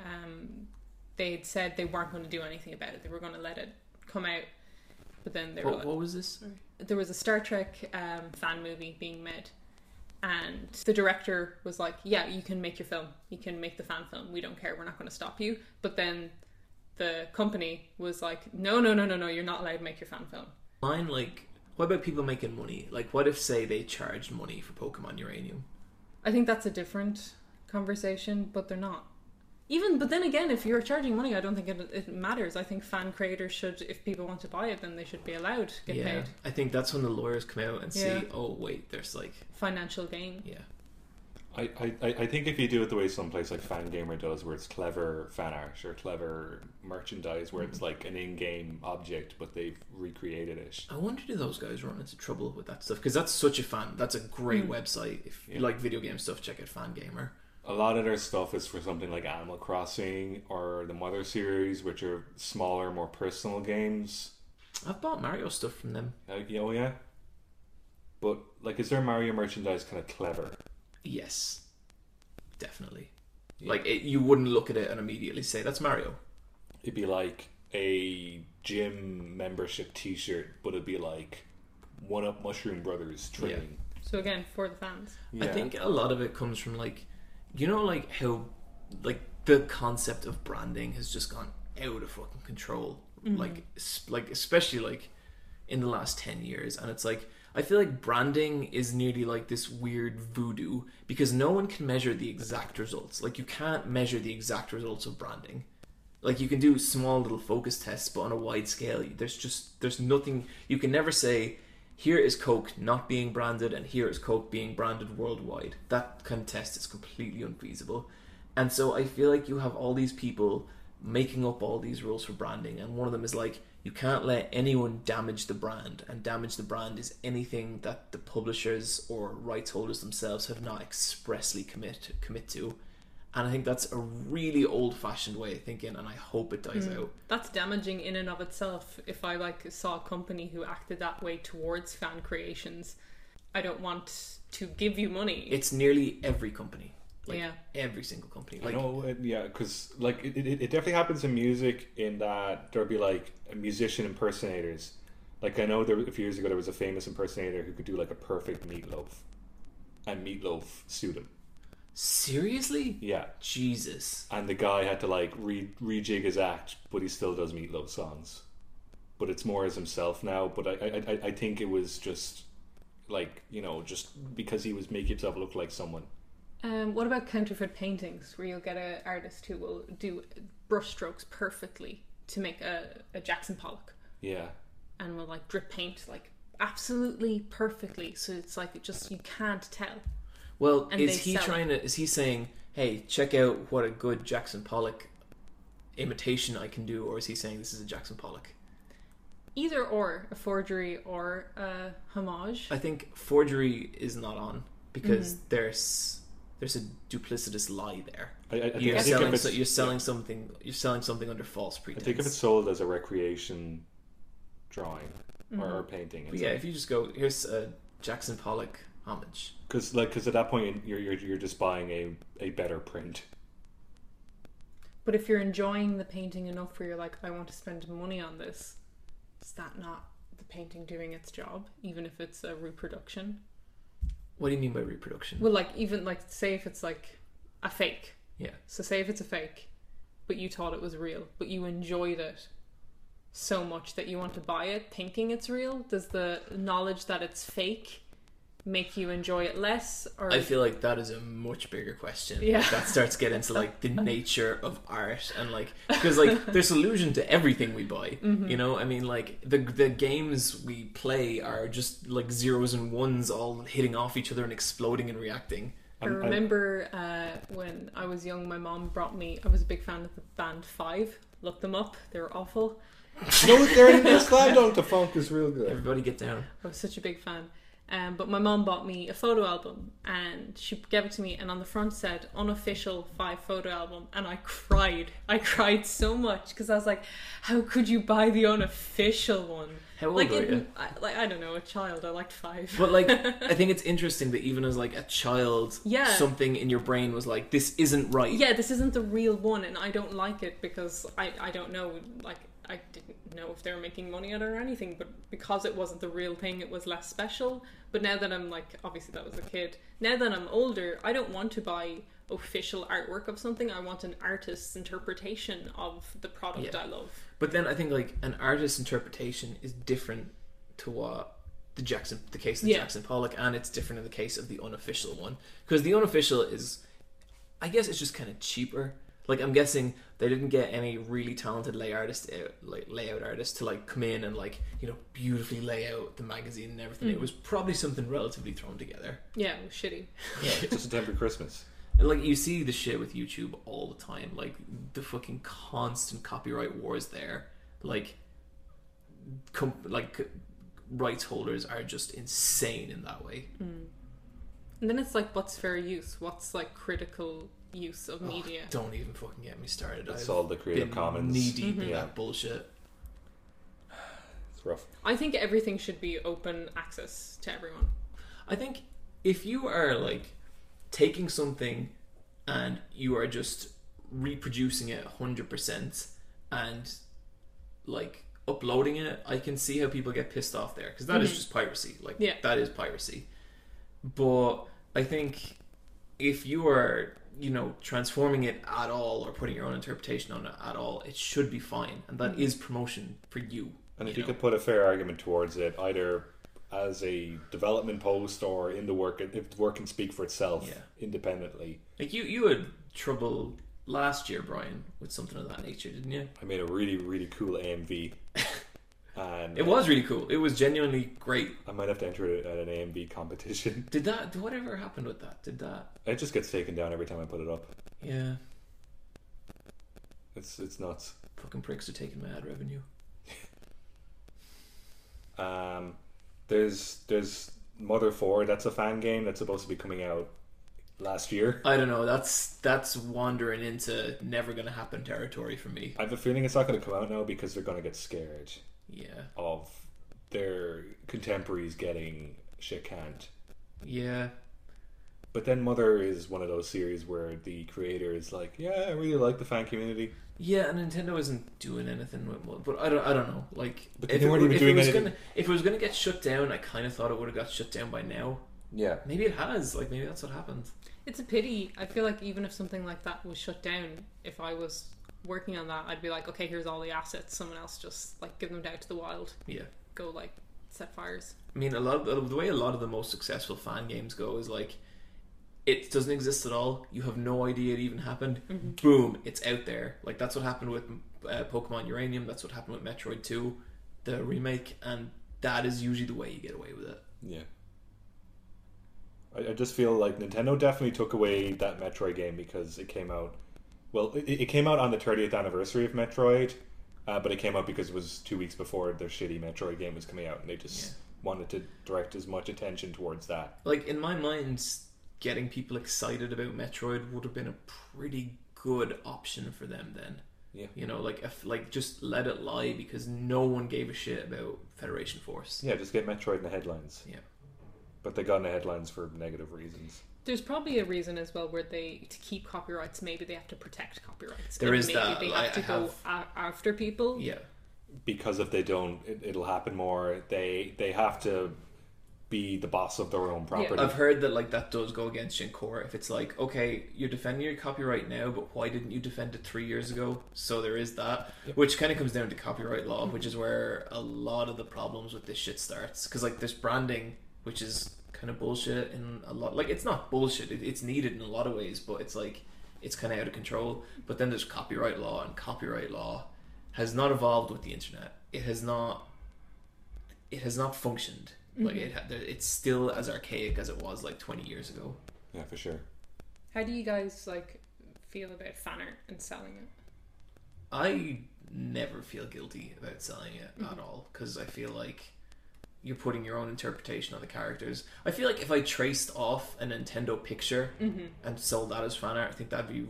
they'd said they weren't going to do anything about it. They were going to let it come out, but then they were like, What was this? Sorry. there was a Star Trek fan movie being made, and the director was like, yeah, you can make your film, you can make the fan film, we don't care, we're not going to stop you. But then the company was like, no, you're not allowed to make your fan film. Mine, like, what about people making money? Like, what if, say, they charged money for Pokemon Uranium? I think that's a different conversation, but they're not. But then again, if you're charging money, I don't think it matters. I think fan creators should, if people want to buy it, then they should be allowed to get paid. I think that's when the lawyers come out and Yeah. see, oh wait, there's like, Financial gain. yeah. I think if you do it the way someplace like Fangamer does, where it's clever fan art or clever merchandise, where it's like an in-game object but they've recreated it. I wonder do those guys run into trouble with that stuff? Because that's such a that's a great website. If you like video game stuff, check out Fangamer. A lot of their stuff is for something like Animal Crossing or the Mother series, which are smaller, more personal games. I've bought Mario stuff from them. Oh yeah. But like, is their Mario merchandise kind of clever? Yes, definitely. Like, you wouldn't look at it and immediately say that's Mario. It'd be like a gym membership T-shirt, but it'd be like One Up Mushroom Brothers training. So again, for the fans. I think a lot of it comes from like, you know, like how like the concept of branding has just gone out of fucking control. Like especially like in the last 10 years, and it's like I feel like branding is nearly like this weird voodoo because no one can measure the exact results. Like, you can't measure the exact results of branding. Like, you can do small little focus tests, but on a wide scale, there's nothing. You can never say, here is Coke not being branded and here is Coke being branded worldwide. That kind of test is completely unfeasible. And so I feel like you have all these people making up all these rules for branding, and one of them is like, you can't let anyone damage the brand, and damage the brand is anything that the publishers or rights holders themselves have not expressly commit to. And I think that's a really old-fashioned way of thinking, and I hope it dies out. That's damaging in and of itself. If I like saw a company who acted that way towards fan creations, I don't want to give you money. It's nearly every company. Like, Yeah. every single company. I Like, know, yeah, because like it definitely happens in music in that there'll be like musician impersonators. Like I know a few years ago there was a famous impersonator who could do like a perfect Meatloaf, and Meatloaf sued him. seriously? Yeah, Jesus. and the guy had to like rejig his act, but he still does Meatloaf songs. But it's more as himself now. But I think it was just like, you know, just because he was making himself look like someone. What about counterfeit paintings, where you'll get an artist who will do brushstrokes perfectly to make a Jackson Pollock, Yeah. and will like drip paint like absolutely perfectly, so it's like you can't tell. Well, And is they he sell it. is he saying, hey, check out what a good Jackson Pollock imitation I can do, or is he saying this is a Jackson Pollock? Either or, a forgery or a homage. I think forgery is not on, because there's a duplicitous lie there. I think You're if selling, it's- you're selling something. You're selling something under false I pretense. think if it's sold as a recreation drawing or painting, But yeah, if you just go, here's a Jackson Pollock homage. because at that point you're just buying a better print. But if you're enjoying the painting enough where you're like, I want to spend money on this, is that not the painting doing its job, even if it's a reproduction? What do you mean by reproduction? Well, like, even like, say if it's like a fake. Yeah. So say if it's a fake, but you thought it was real, but you enjoyed it so much that you want to buy it thinking it's real, does the knowledge that it's fake make you enjoy it less? Or I feel like that is a much bigger question. Yeah. Like, that starts getting into like the nature of art, and like, because like there's illusion to everything we buy. You know, I mean, like the games we play are just like zeros and ones all hitting off each other and exploding and reacting. I remember when I was young, my mom brought me, I was a big fan of the band Five. Look them up, they were awful. No, they're in this Slam Dunk. The funk is real good. Everybody get down. I was such a big fan. But my mom bought me a photo album, and she gave it to me, and on the front said unofficial Five photo album, and I cried so much, because I was like, how could you buy the unofficial one? How old like were you? I don't know, a child. I liked Five. But like, I think it's interesting that even as like a child, Yeah. something in your brain was like, this isn't right. Yeah, this isn't the real one, and I don't like it because I don't know, like, I didn't know if they were making money on it or anything, but because it wasn't the real thing, it was less special. But now that I'm like, obviously that was a kid, now that I'm older, I don't want to buy official artwork of something. I want an artist's interpretation of the product Yeah. I love. But then I think like an artist's interpretation is different to what the case of the Yeah. Jackson Pollock, and it's different in the case of the unofficial one, because the unofficial is, I guess it's just kind of cheaper. Like, I'm guessing they didn't get any really talented layout artists to like come in and like, you know, beautifully lay out the magazine and everything. It was probably something relatively thrown together. Yeah, it was shitty. Yeah. Just in time for Christmas. And like, you see the shit with YouTube all the time, like the fucking constant copyright wars there. Like, rights holders are just insane in that way. And then it's like, what's fair use? What's like critical use of media? Don't even fucking get me started. It's I've all the Creative been Commons. knee deep in Yeah. that bullshit. It's rough. I think everything should be open access to everyone. I think if you are like taking something and you are just reproducing it 100% and like uploading it, I can see how people get pissed off there, because that is just piracy. Like, Yeah. that is piracy. But I think if you are, you know, transforming it at all or putting your own interpretation on it at all, it should be fine, and that is promotion for you. And if you you know? could put a fair argument towards it, either as a development post or in the work, if the work can speak for itself Yeah. independently. Like, you had trouble last year, Brian, with something of that nature, didn't you? I made a really, really cool AMV. And It was really cool. It was genuinely great. I might have to enter it at an AMV competition. Did whatever happened with that? Did that? It just gets taken down every time I put it up. Yeah. It's nuts. Fucking pricks are taking my ad revenue. There's Mother 4. That's a fan game that's supposed to be coming out last year. I don't know. That's wandering into never gonna happen territory for me. I have a feeling it's not going to come out now because they're going to get scared Yeah. of their contemporaries getting shit canned. Yeah. But then Mother is one of those series where the creator is like, yeah, I really like the fan community. Yeah, and Nintendo isn't doing anything with, but I don't know. Like, But they weren't even doing anything. If it was gonna get shut down, I kind of thought it would have got shut down by now. Yeah. Maybe it has. Like, maybe that's what happened. It's a pity. I feel like even if something like that was shut down, if I was working on that, I'd be like, okay, here's all the assets. Someone else just like give them out to the wild. Yeah. Go like set fires. I mean, the way a lot of the most successful fan games go is like, it doesn't exist at all. You have no idea it even happened. Boom, it's out there. Like, that's what happened with Pokemon Uranium. That's what happened with Metroid 2, the remake, and that is usually the way you get away with it. Yeah. I just feel like Nintendo definitely took away that Metroid game because it came out... Well, it came out on the 30th anniversary of Metroid, but it came out because it was 2 weeks before their shitty Metroid game was coming out, and they just wanted to direct as much attention towards that. Like, in my mind, getting people excited about Metroid would have been a pretty good option for them then. Yeah. You know, like, just let it lie because no one gave a shit about Federation Force. Yeah, just get Metroid in the headlines. Yeah. But they got in the headlines for negative reasons. There's probably a reason as well where to keep copyrights, maybe they have to protect copyrights. There is maybe that. they have to go after people. Yeah. Because if they don't, it'll happen more. They have to be the boss of their own property. I've heard that, like, that does go against Shinkora. If it's like, okay, you're defending your copyright now, but why didn't you defend it 3 years ago? So there is that, which kind of comes down to copyright law, which is where a lot of the problems with this shit starts. Because, like, there's branding, which is kind of bullshit in a lot. Like, it's not bullshit. It's needed in a lot of ways, but it's like, it's kind of out of control. But then there's copyright law, and copyright law has not evolved with the internet. It has not functioned. Like, it's still as archaic as it was like 20 years ago. Yeah, for sure. How do you guys like feel about fan art and selling it? I never feel guilty about selling it at all, because I feel like you're putting your own interpretation on the characters. I feel like if I traced off a Nintendo picture and sold that as fan art, I think that would be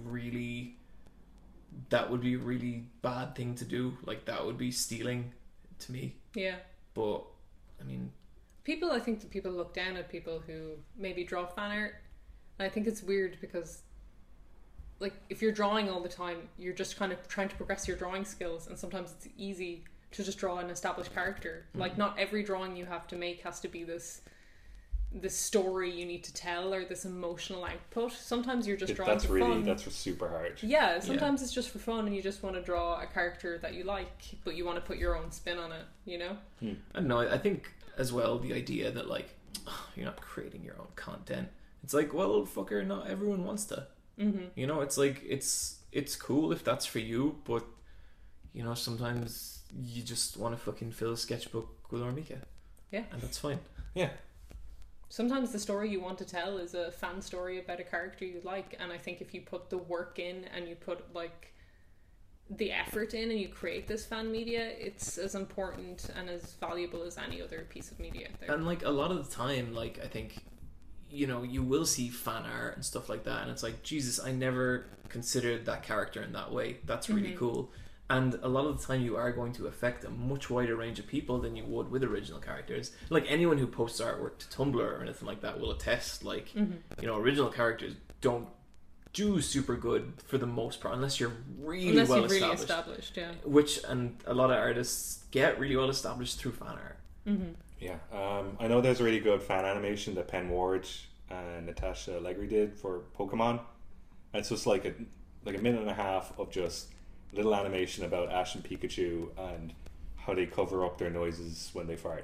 a really bad thing to do. Like, that would be stealing to me. Yeah. But I mean, I think that people look down at people who maybe draw fan art, and I think it's weird because, like, if you're drawing all the time, you're just kind of trying to progress your drawing skills, and sometimes it's easy to just draw an established character. Like, not every drawing you have to make has to be this story you need to tell or this emotional output. Sometimes you're just drawing for fun. That's super hard. Yeah, sometimes it's just for fun and you just want to draw a character that you like, but you want to put your own spin on it, you know? I don't know, I think as well the idea that, like, you're not creating your own content. It's like, well, fucker, not everyone wants to. You know, it's like, it's cool if that's for you, but, you know, sometimes you just want to fucking fill a sketchbook with Armika. Yeah. And that's fine. Yeah. Sometimes the story you want to tell is a fan story about a character you like, and I think if you put the work in and you put, like, the effort in and you create this fan media, it's as important and as valuable as any other piece of media out there. And, like, a lot of the time, like, I think, you know, you will see fan art and stuff like that, and it's like, Jesus, I never considered that character in that way. That's really cool. And a lot of the time you are going to affect a much wider range of people than you would with original characters. Like, anyone who posts artwork to Tumblr or anything like that will attest, like, you know, original characters don't do super good for the most part, unless you're really well established. Yeah. And a lot of artists get really well established through fan art. Yeah. I know there's a really good fan animation that Penn Ward and Natasha Allegri did for Pokemon. And it's just like a minute and a half of just little animation about Ash and Pikachu and how they cover up their noises when they fart.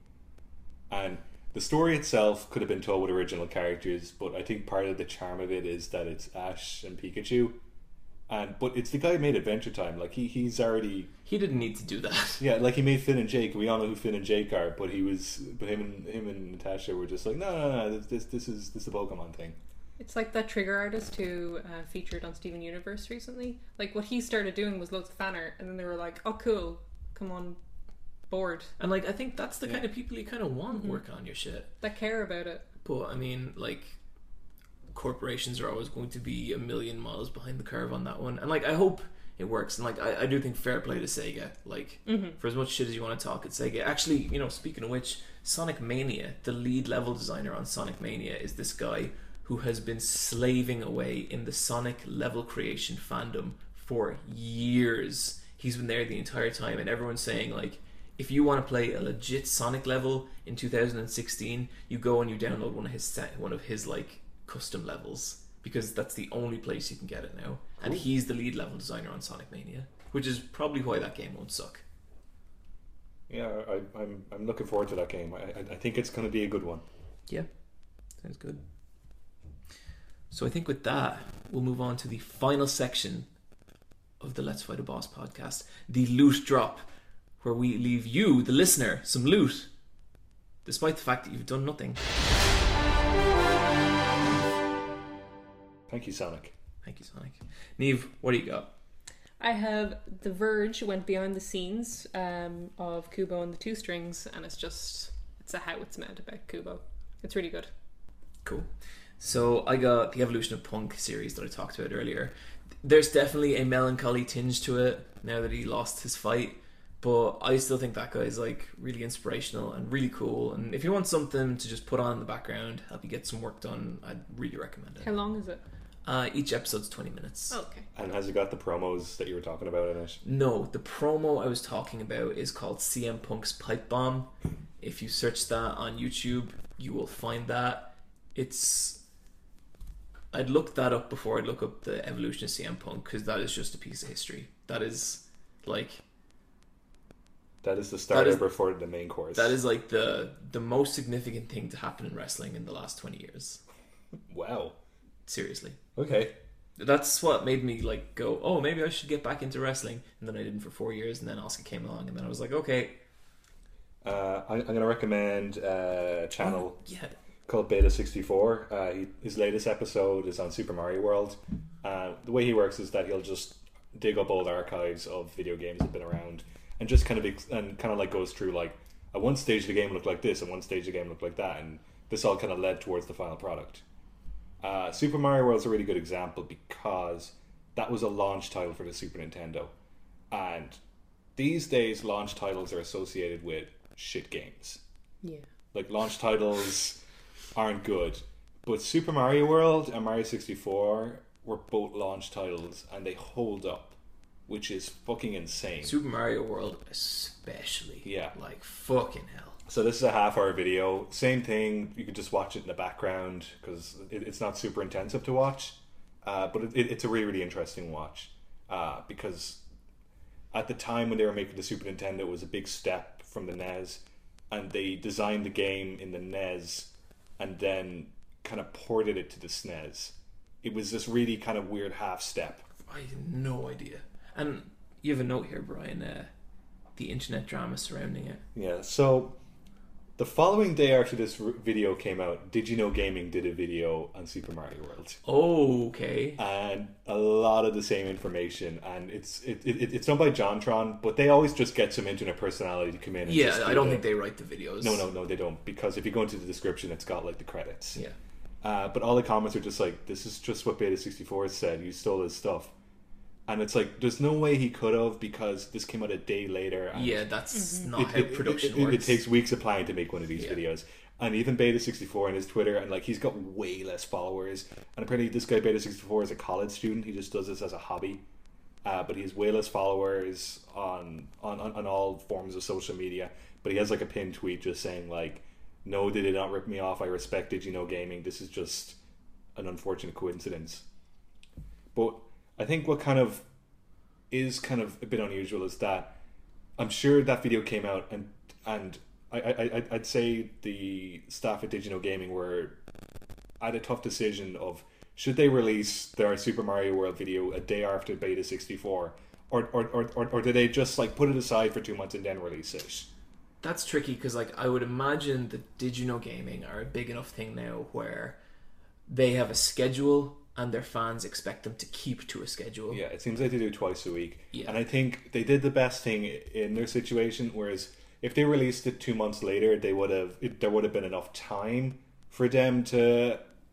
And the story itself could have been told with original characters, but I think part of the charm of it is that it's Ash and Pikachu. But it's the guy who made Adventure Time. Like, he's already... He didn't need to do that. Yeah, like, he made Finn and Jake. We all know who Finn and Jake are, but him and Natasha were just like, no, this is the Pokemon thing. It's like that trigger artist who featured on Steven Universe recently. Like, what he started doing was loads of fan art, and then they were like, oh, cool, come on board. And, like, I think that's the kind of people you kind of want working on your shit. That care about it. But, I mean, like, corporations are always going to be a million miles behind the curve on that one. And like, I hope it works. And like, I do think fair play to Sega. Like, for as much shit as you want to talk at Sega. Actually, you know, speaking of which, Sonic Mania, the lead level designer on Sonic Mania, is this guy who has been slaving away in the Sonic level creation fandom for years. He's been there the entire time, and everyone's saying, like, if you want to play a legit Sonic level in 2016, you go and you download one of his like custom levels, because that's the only place you can get it now. Cool. And he's the lead level designer on Sonic Mania, which is probably why that game won't suck. Yeah, I'm looking forward to that game. I think it's going to be a good one. Yeah, sounds good. So I think with that, we'll move on to the final section of the Let's Fight a Boss podcast, the loot drop, where we leave you, the listener, some loot, despite the fact that you've done nothing. Thank you, Sonic. Thank you, Sonic. Neve, what do you got? I have The Verge went behind the scenes of Kubo and the Two Strings, and it's a how it's meant about Kubo. It's really good. Cool. So I got the Evolution of Punk series that I talked about earlier. There's definitely a melancholy tinge to it now that he lost his fight, but I still think that guy's like really inspirational and really cool. And if you want something to just put on in the background, help you get some work done, I'd really recommend it. How long is it? Each episode's 20 minutes. Oh, okay. And has it got the promos that you were talking about in it? No, the promo I was talking about is called CM Punk's Pipe Bomb. If you search that on YouTube, you will find that. I'd look that up before I'd look up the evolution of CM Punk, because that is just a piece of history. That is like... That is the starter before the main course. That is like the most significant thing to happen in wrestling in the last 20 years. Wow. Seriously. Okay. That's what made me like go, oh, maybe I should get back into wrestling. And then I didn't for 4 years, and then Asuka came along, and then I was like, okay. I'm going to recommend a channel called Beta 64. His latest episode is on Super Mario World. The way he works is that he'll just dig up old archives of video games that have been around, and just kind of like goes through like, at one stage the game looked like this, and one stage the game looked like that, and this all kind of led towards the final product. Super Mario World is a really good example because that was a launch title for the Super Nintendo, and these days launch titles are associated with shit games. Yeah. Like, launch titles aren't good, but Super Mario World and Mario 64 were both launch titles, and they hold up, which is fucking insane. Super Mario World especially. Yeah. Like, fucking hell. So this is a half-hour video. Same thing. You could just watch it in the background because it's not super intensive to watch. But it's a really, really interesting watch. Because at the time when they were making the Super Nintendo, it was a big step from the NES. And they designed the game in the NES and then kind of ported it to the SNES. It was this really kind of weird half step. I had no idea. And you have a note here, Brian, the internet drama surrounding it. Yeah, so the following day after this video came out, Did You Know Gaming did a video on Super Mario World. Oh, okay. And a lot of the same information, and it's done by JonTron, but they always just get some internet personality to come in. And just I don't think they write the videos. No, they don't, because if you go into the description, it's got like the credits. Yeah. But all the comments are just like, this is just what Beta 64 said. You stole his stuff. And it's like, there's no way he could have, because this came out a day later. And yeah, that's not how production works. It takes weeks of planning to make one of these videos. And even Beta 64 on his Twitter, and like, he's got way less followers. And apparently this guy Beta 64 is a college student. He just does this as a hobby. But he has way less followers on all forms of social media. But he has like a pinned tweet just saying like, no, they did not rip me off. I respect Did You Know Gaming. This is just an unfortunate coincidence. But I think what kind of is kind of a bit unusual is that I'm sure that video came out, and I'd say the staff at Did You Know Gaming were at a tough decision of, should they release their Super Mario World video a day after Beta 64, or did they just like put it aside for 2 months and then release it? That's tricky, because like, I would imagine that Did You Know Gaming are a big enough thing now where they have a schedule and their fans expect them to keep to a schedule. Yeah, it seems like they do twice a week. Yeah. And I think they did the best thing in their situation, whereas if they released it 2 months later, there would have been enough time for them to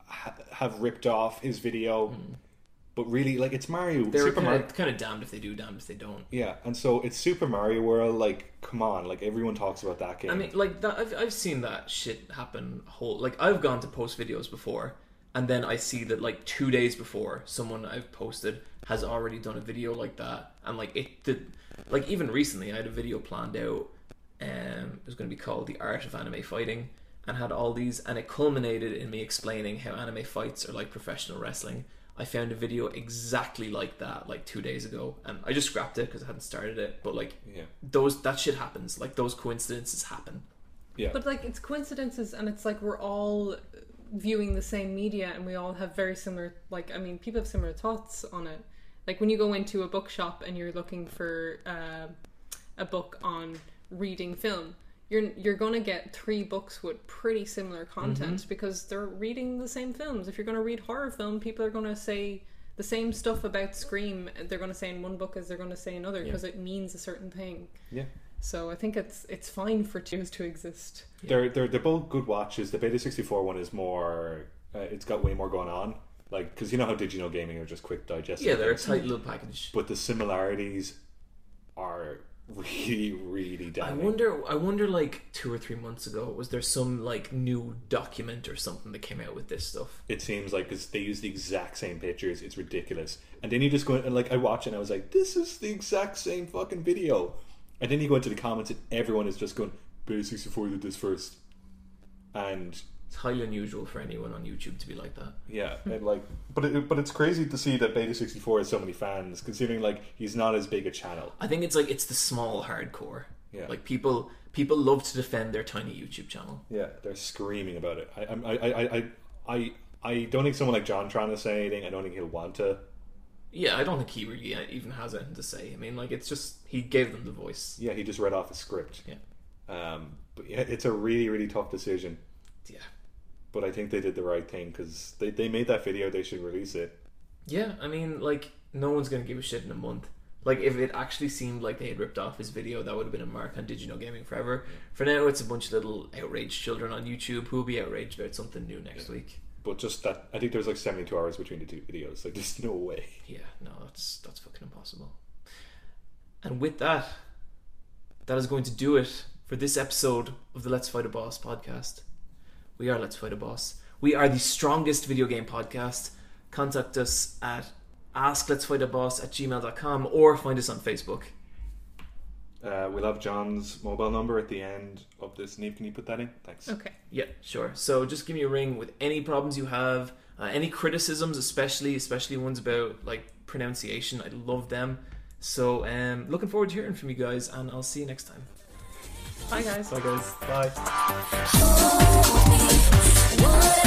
have ripped off his video. But really, like, it's Mario. They're Super Mario. kind of damned if they do, damned if they don't. Yeah, and so it's Super Mario World. Like, come on, like everyone talks about that game. I mean, like that. I've seen that shit happen. Like, I've gone to post videos before, and then I see that like 2 days before someone I've posted has already done a video like that, and like it did. Like, even recently, I had a video planned out. It was going to be called The Art of Anime Fighting, and had all these, and it culminated in me explaining how anime fights are like professional wrestling. I found a video exactly like that like 2 days ago, and I just scrapped it because I hadn't started it. But like, that shit happens. Like, those coincidences happen. Yeah, but like, it's coincidences, and it's like we're all viewing the same media, and we all have very similar. Like, I mean, people have similar thoughts on it. Like, when you go into a bookshop and you're looking for a book on reading film, you're going to get 3 books with pretty similar content because they're reading the same films. If you're going to read horror film, people are going to say the same stuff about Scream. They're going to say in one book as they're going to say in another because it means a certain thing. Yeah. So I think it's fine for twos to exist. They're both good watches. The Beta 64 one is more. It's got way more going on. Like, because you know how Digino Gaming are just quick digesting. Yeah, they're a tight little package. But the similarities are really, really damning. I wonder like 2 or 3 months ago, was there some like new document or something that came out with this stuff? It seems like, because they use the exact same pictures. It's ridiculous. And then you just go and like, I watch it and I was like, this is the exact same fucking video. And then you go into the comments and everyone is just going, Beta 64 did this first. And it's highly unusual for anyone on YouTube to be like that. Yeah, and like, but it's crazy to see that Beta 64 has so many fans, considering like he's not as big a channel. I think it's like, it's the small hardcore. Yeah, like people love to defend their tiny YouTube channel. Yeah, they're screaming about it. I don't think someone like John trying to say anything. I don't think he'll want to. Yeah, I don't think he really even has anything to say. I mean, like, it's just he gave them the voice. Yeah, he just read off a script. Yeah, but yeah, it's a really, really tough decision. Yeah. But I think they did the right thing because they made that video. They should release it. Yeah, I mean, like, no one's going to give a shit in a month. Like, if it actually seemed like they had ripped off his video, that would have been a mark on Digino Gaming forever. For now, it's a bunch of little outraged children on YouTube who will be outraged about something new next week. But just that, I think there's like 72 hours between the 2 videos, so there's no way. Yeah, no, that's fucking impossible. And with that is going to do it for this episode of the Let's Fight a Boss podcast. We are Let's Fight a Boss. We are the strongest video game podcast. Contact us at askletsfightaboss@gmail.com or find us on Facebook. We'll have John's mobile number at the end of this. Neve, can you put that in? Thanks. Okay. Yeah, sure. So just give me a ring with any problems you have, any criticisms, especially ones about like pronunciation. I love them. So looking forward to hearing from you guys, and I'll see you next time. Bye guys. Bye guys. Bye. What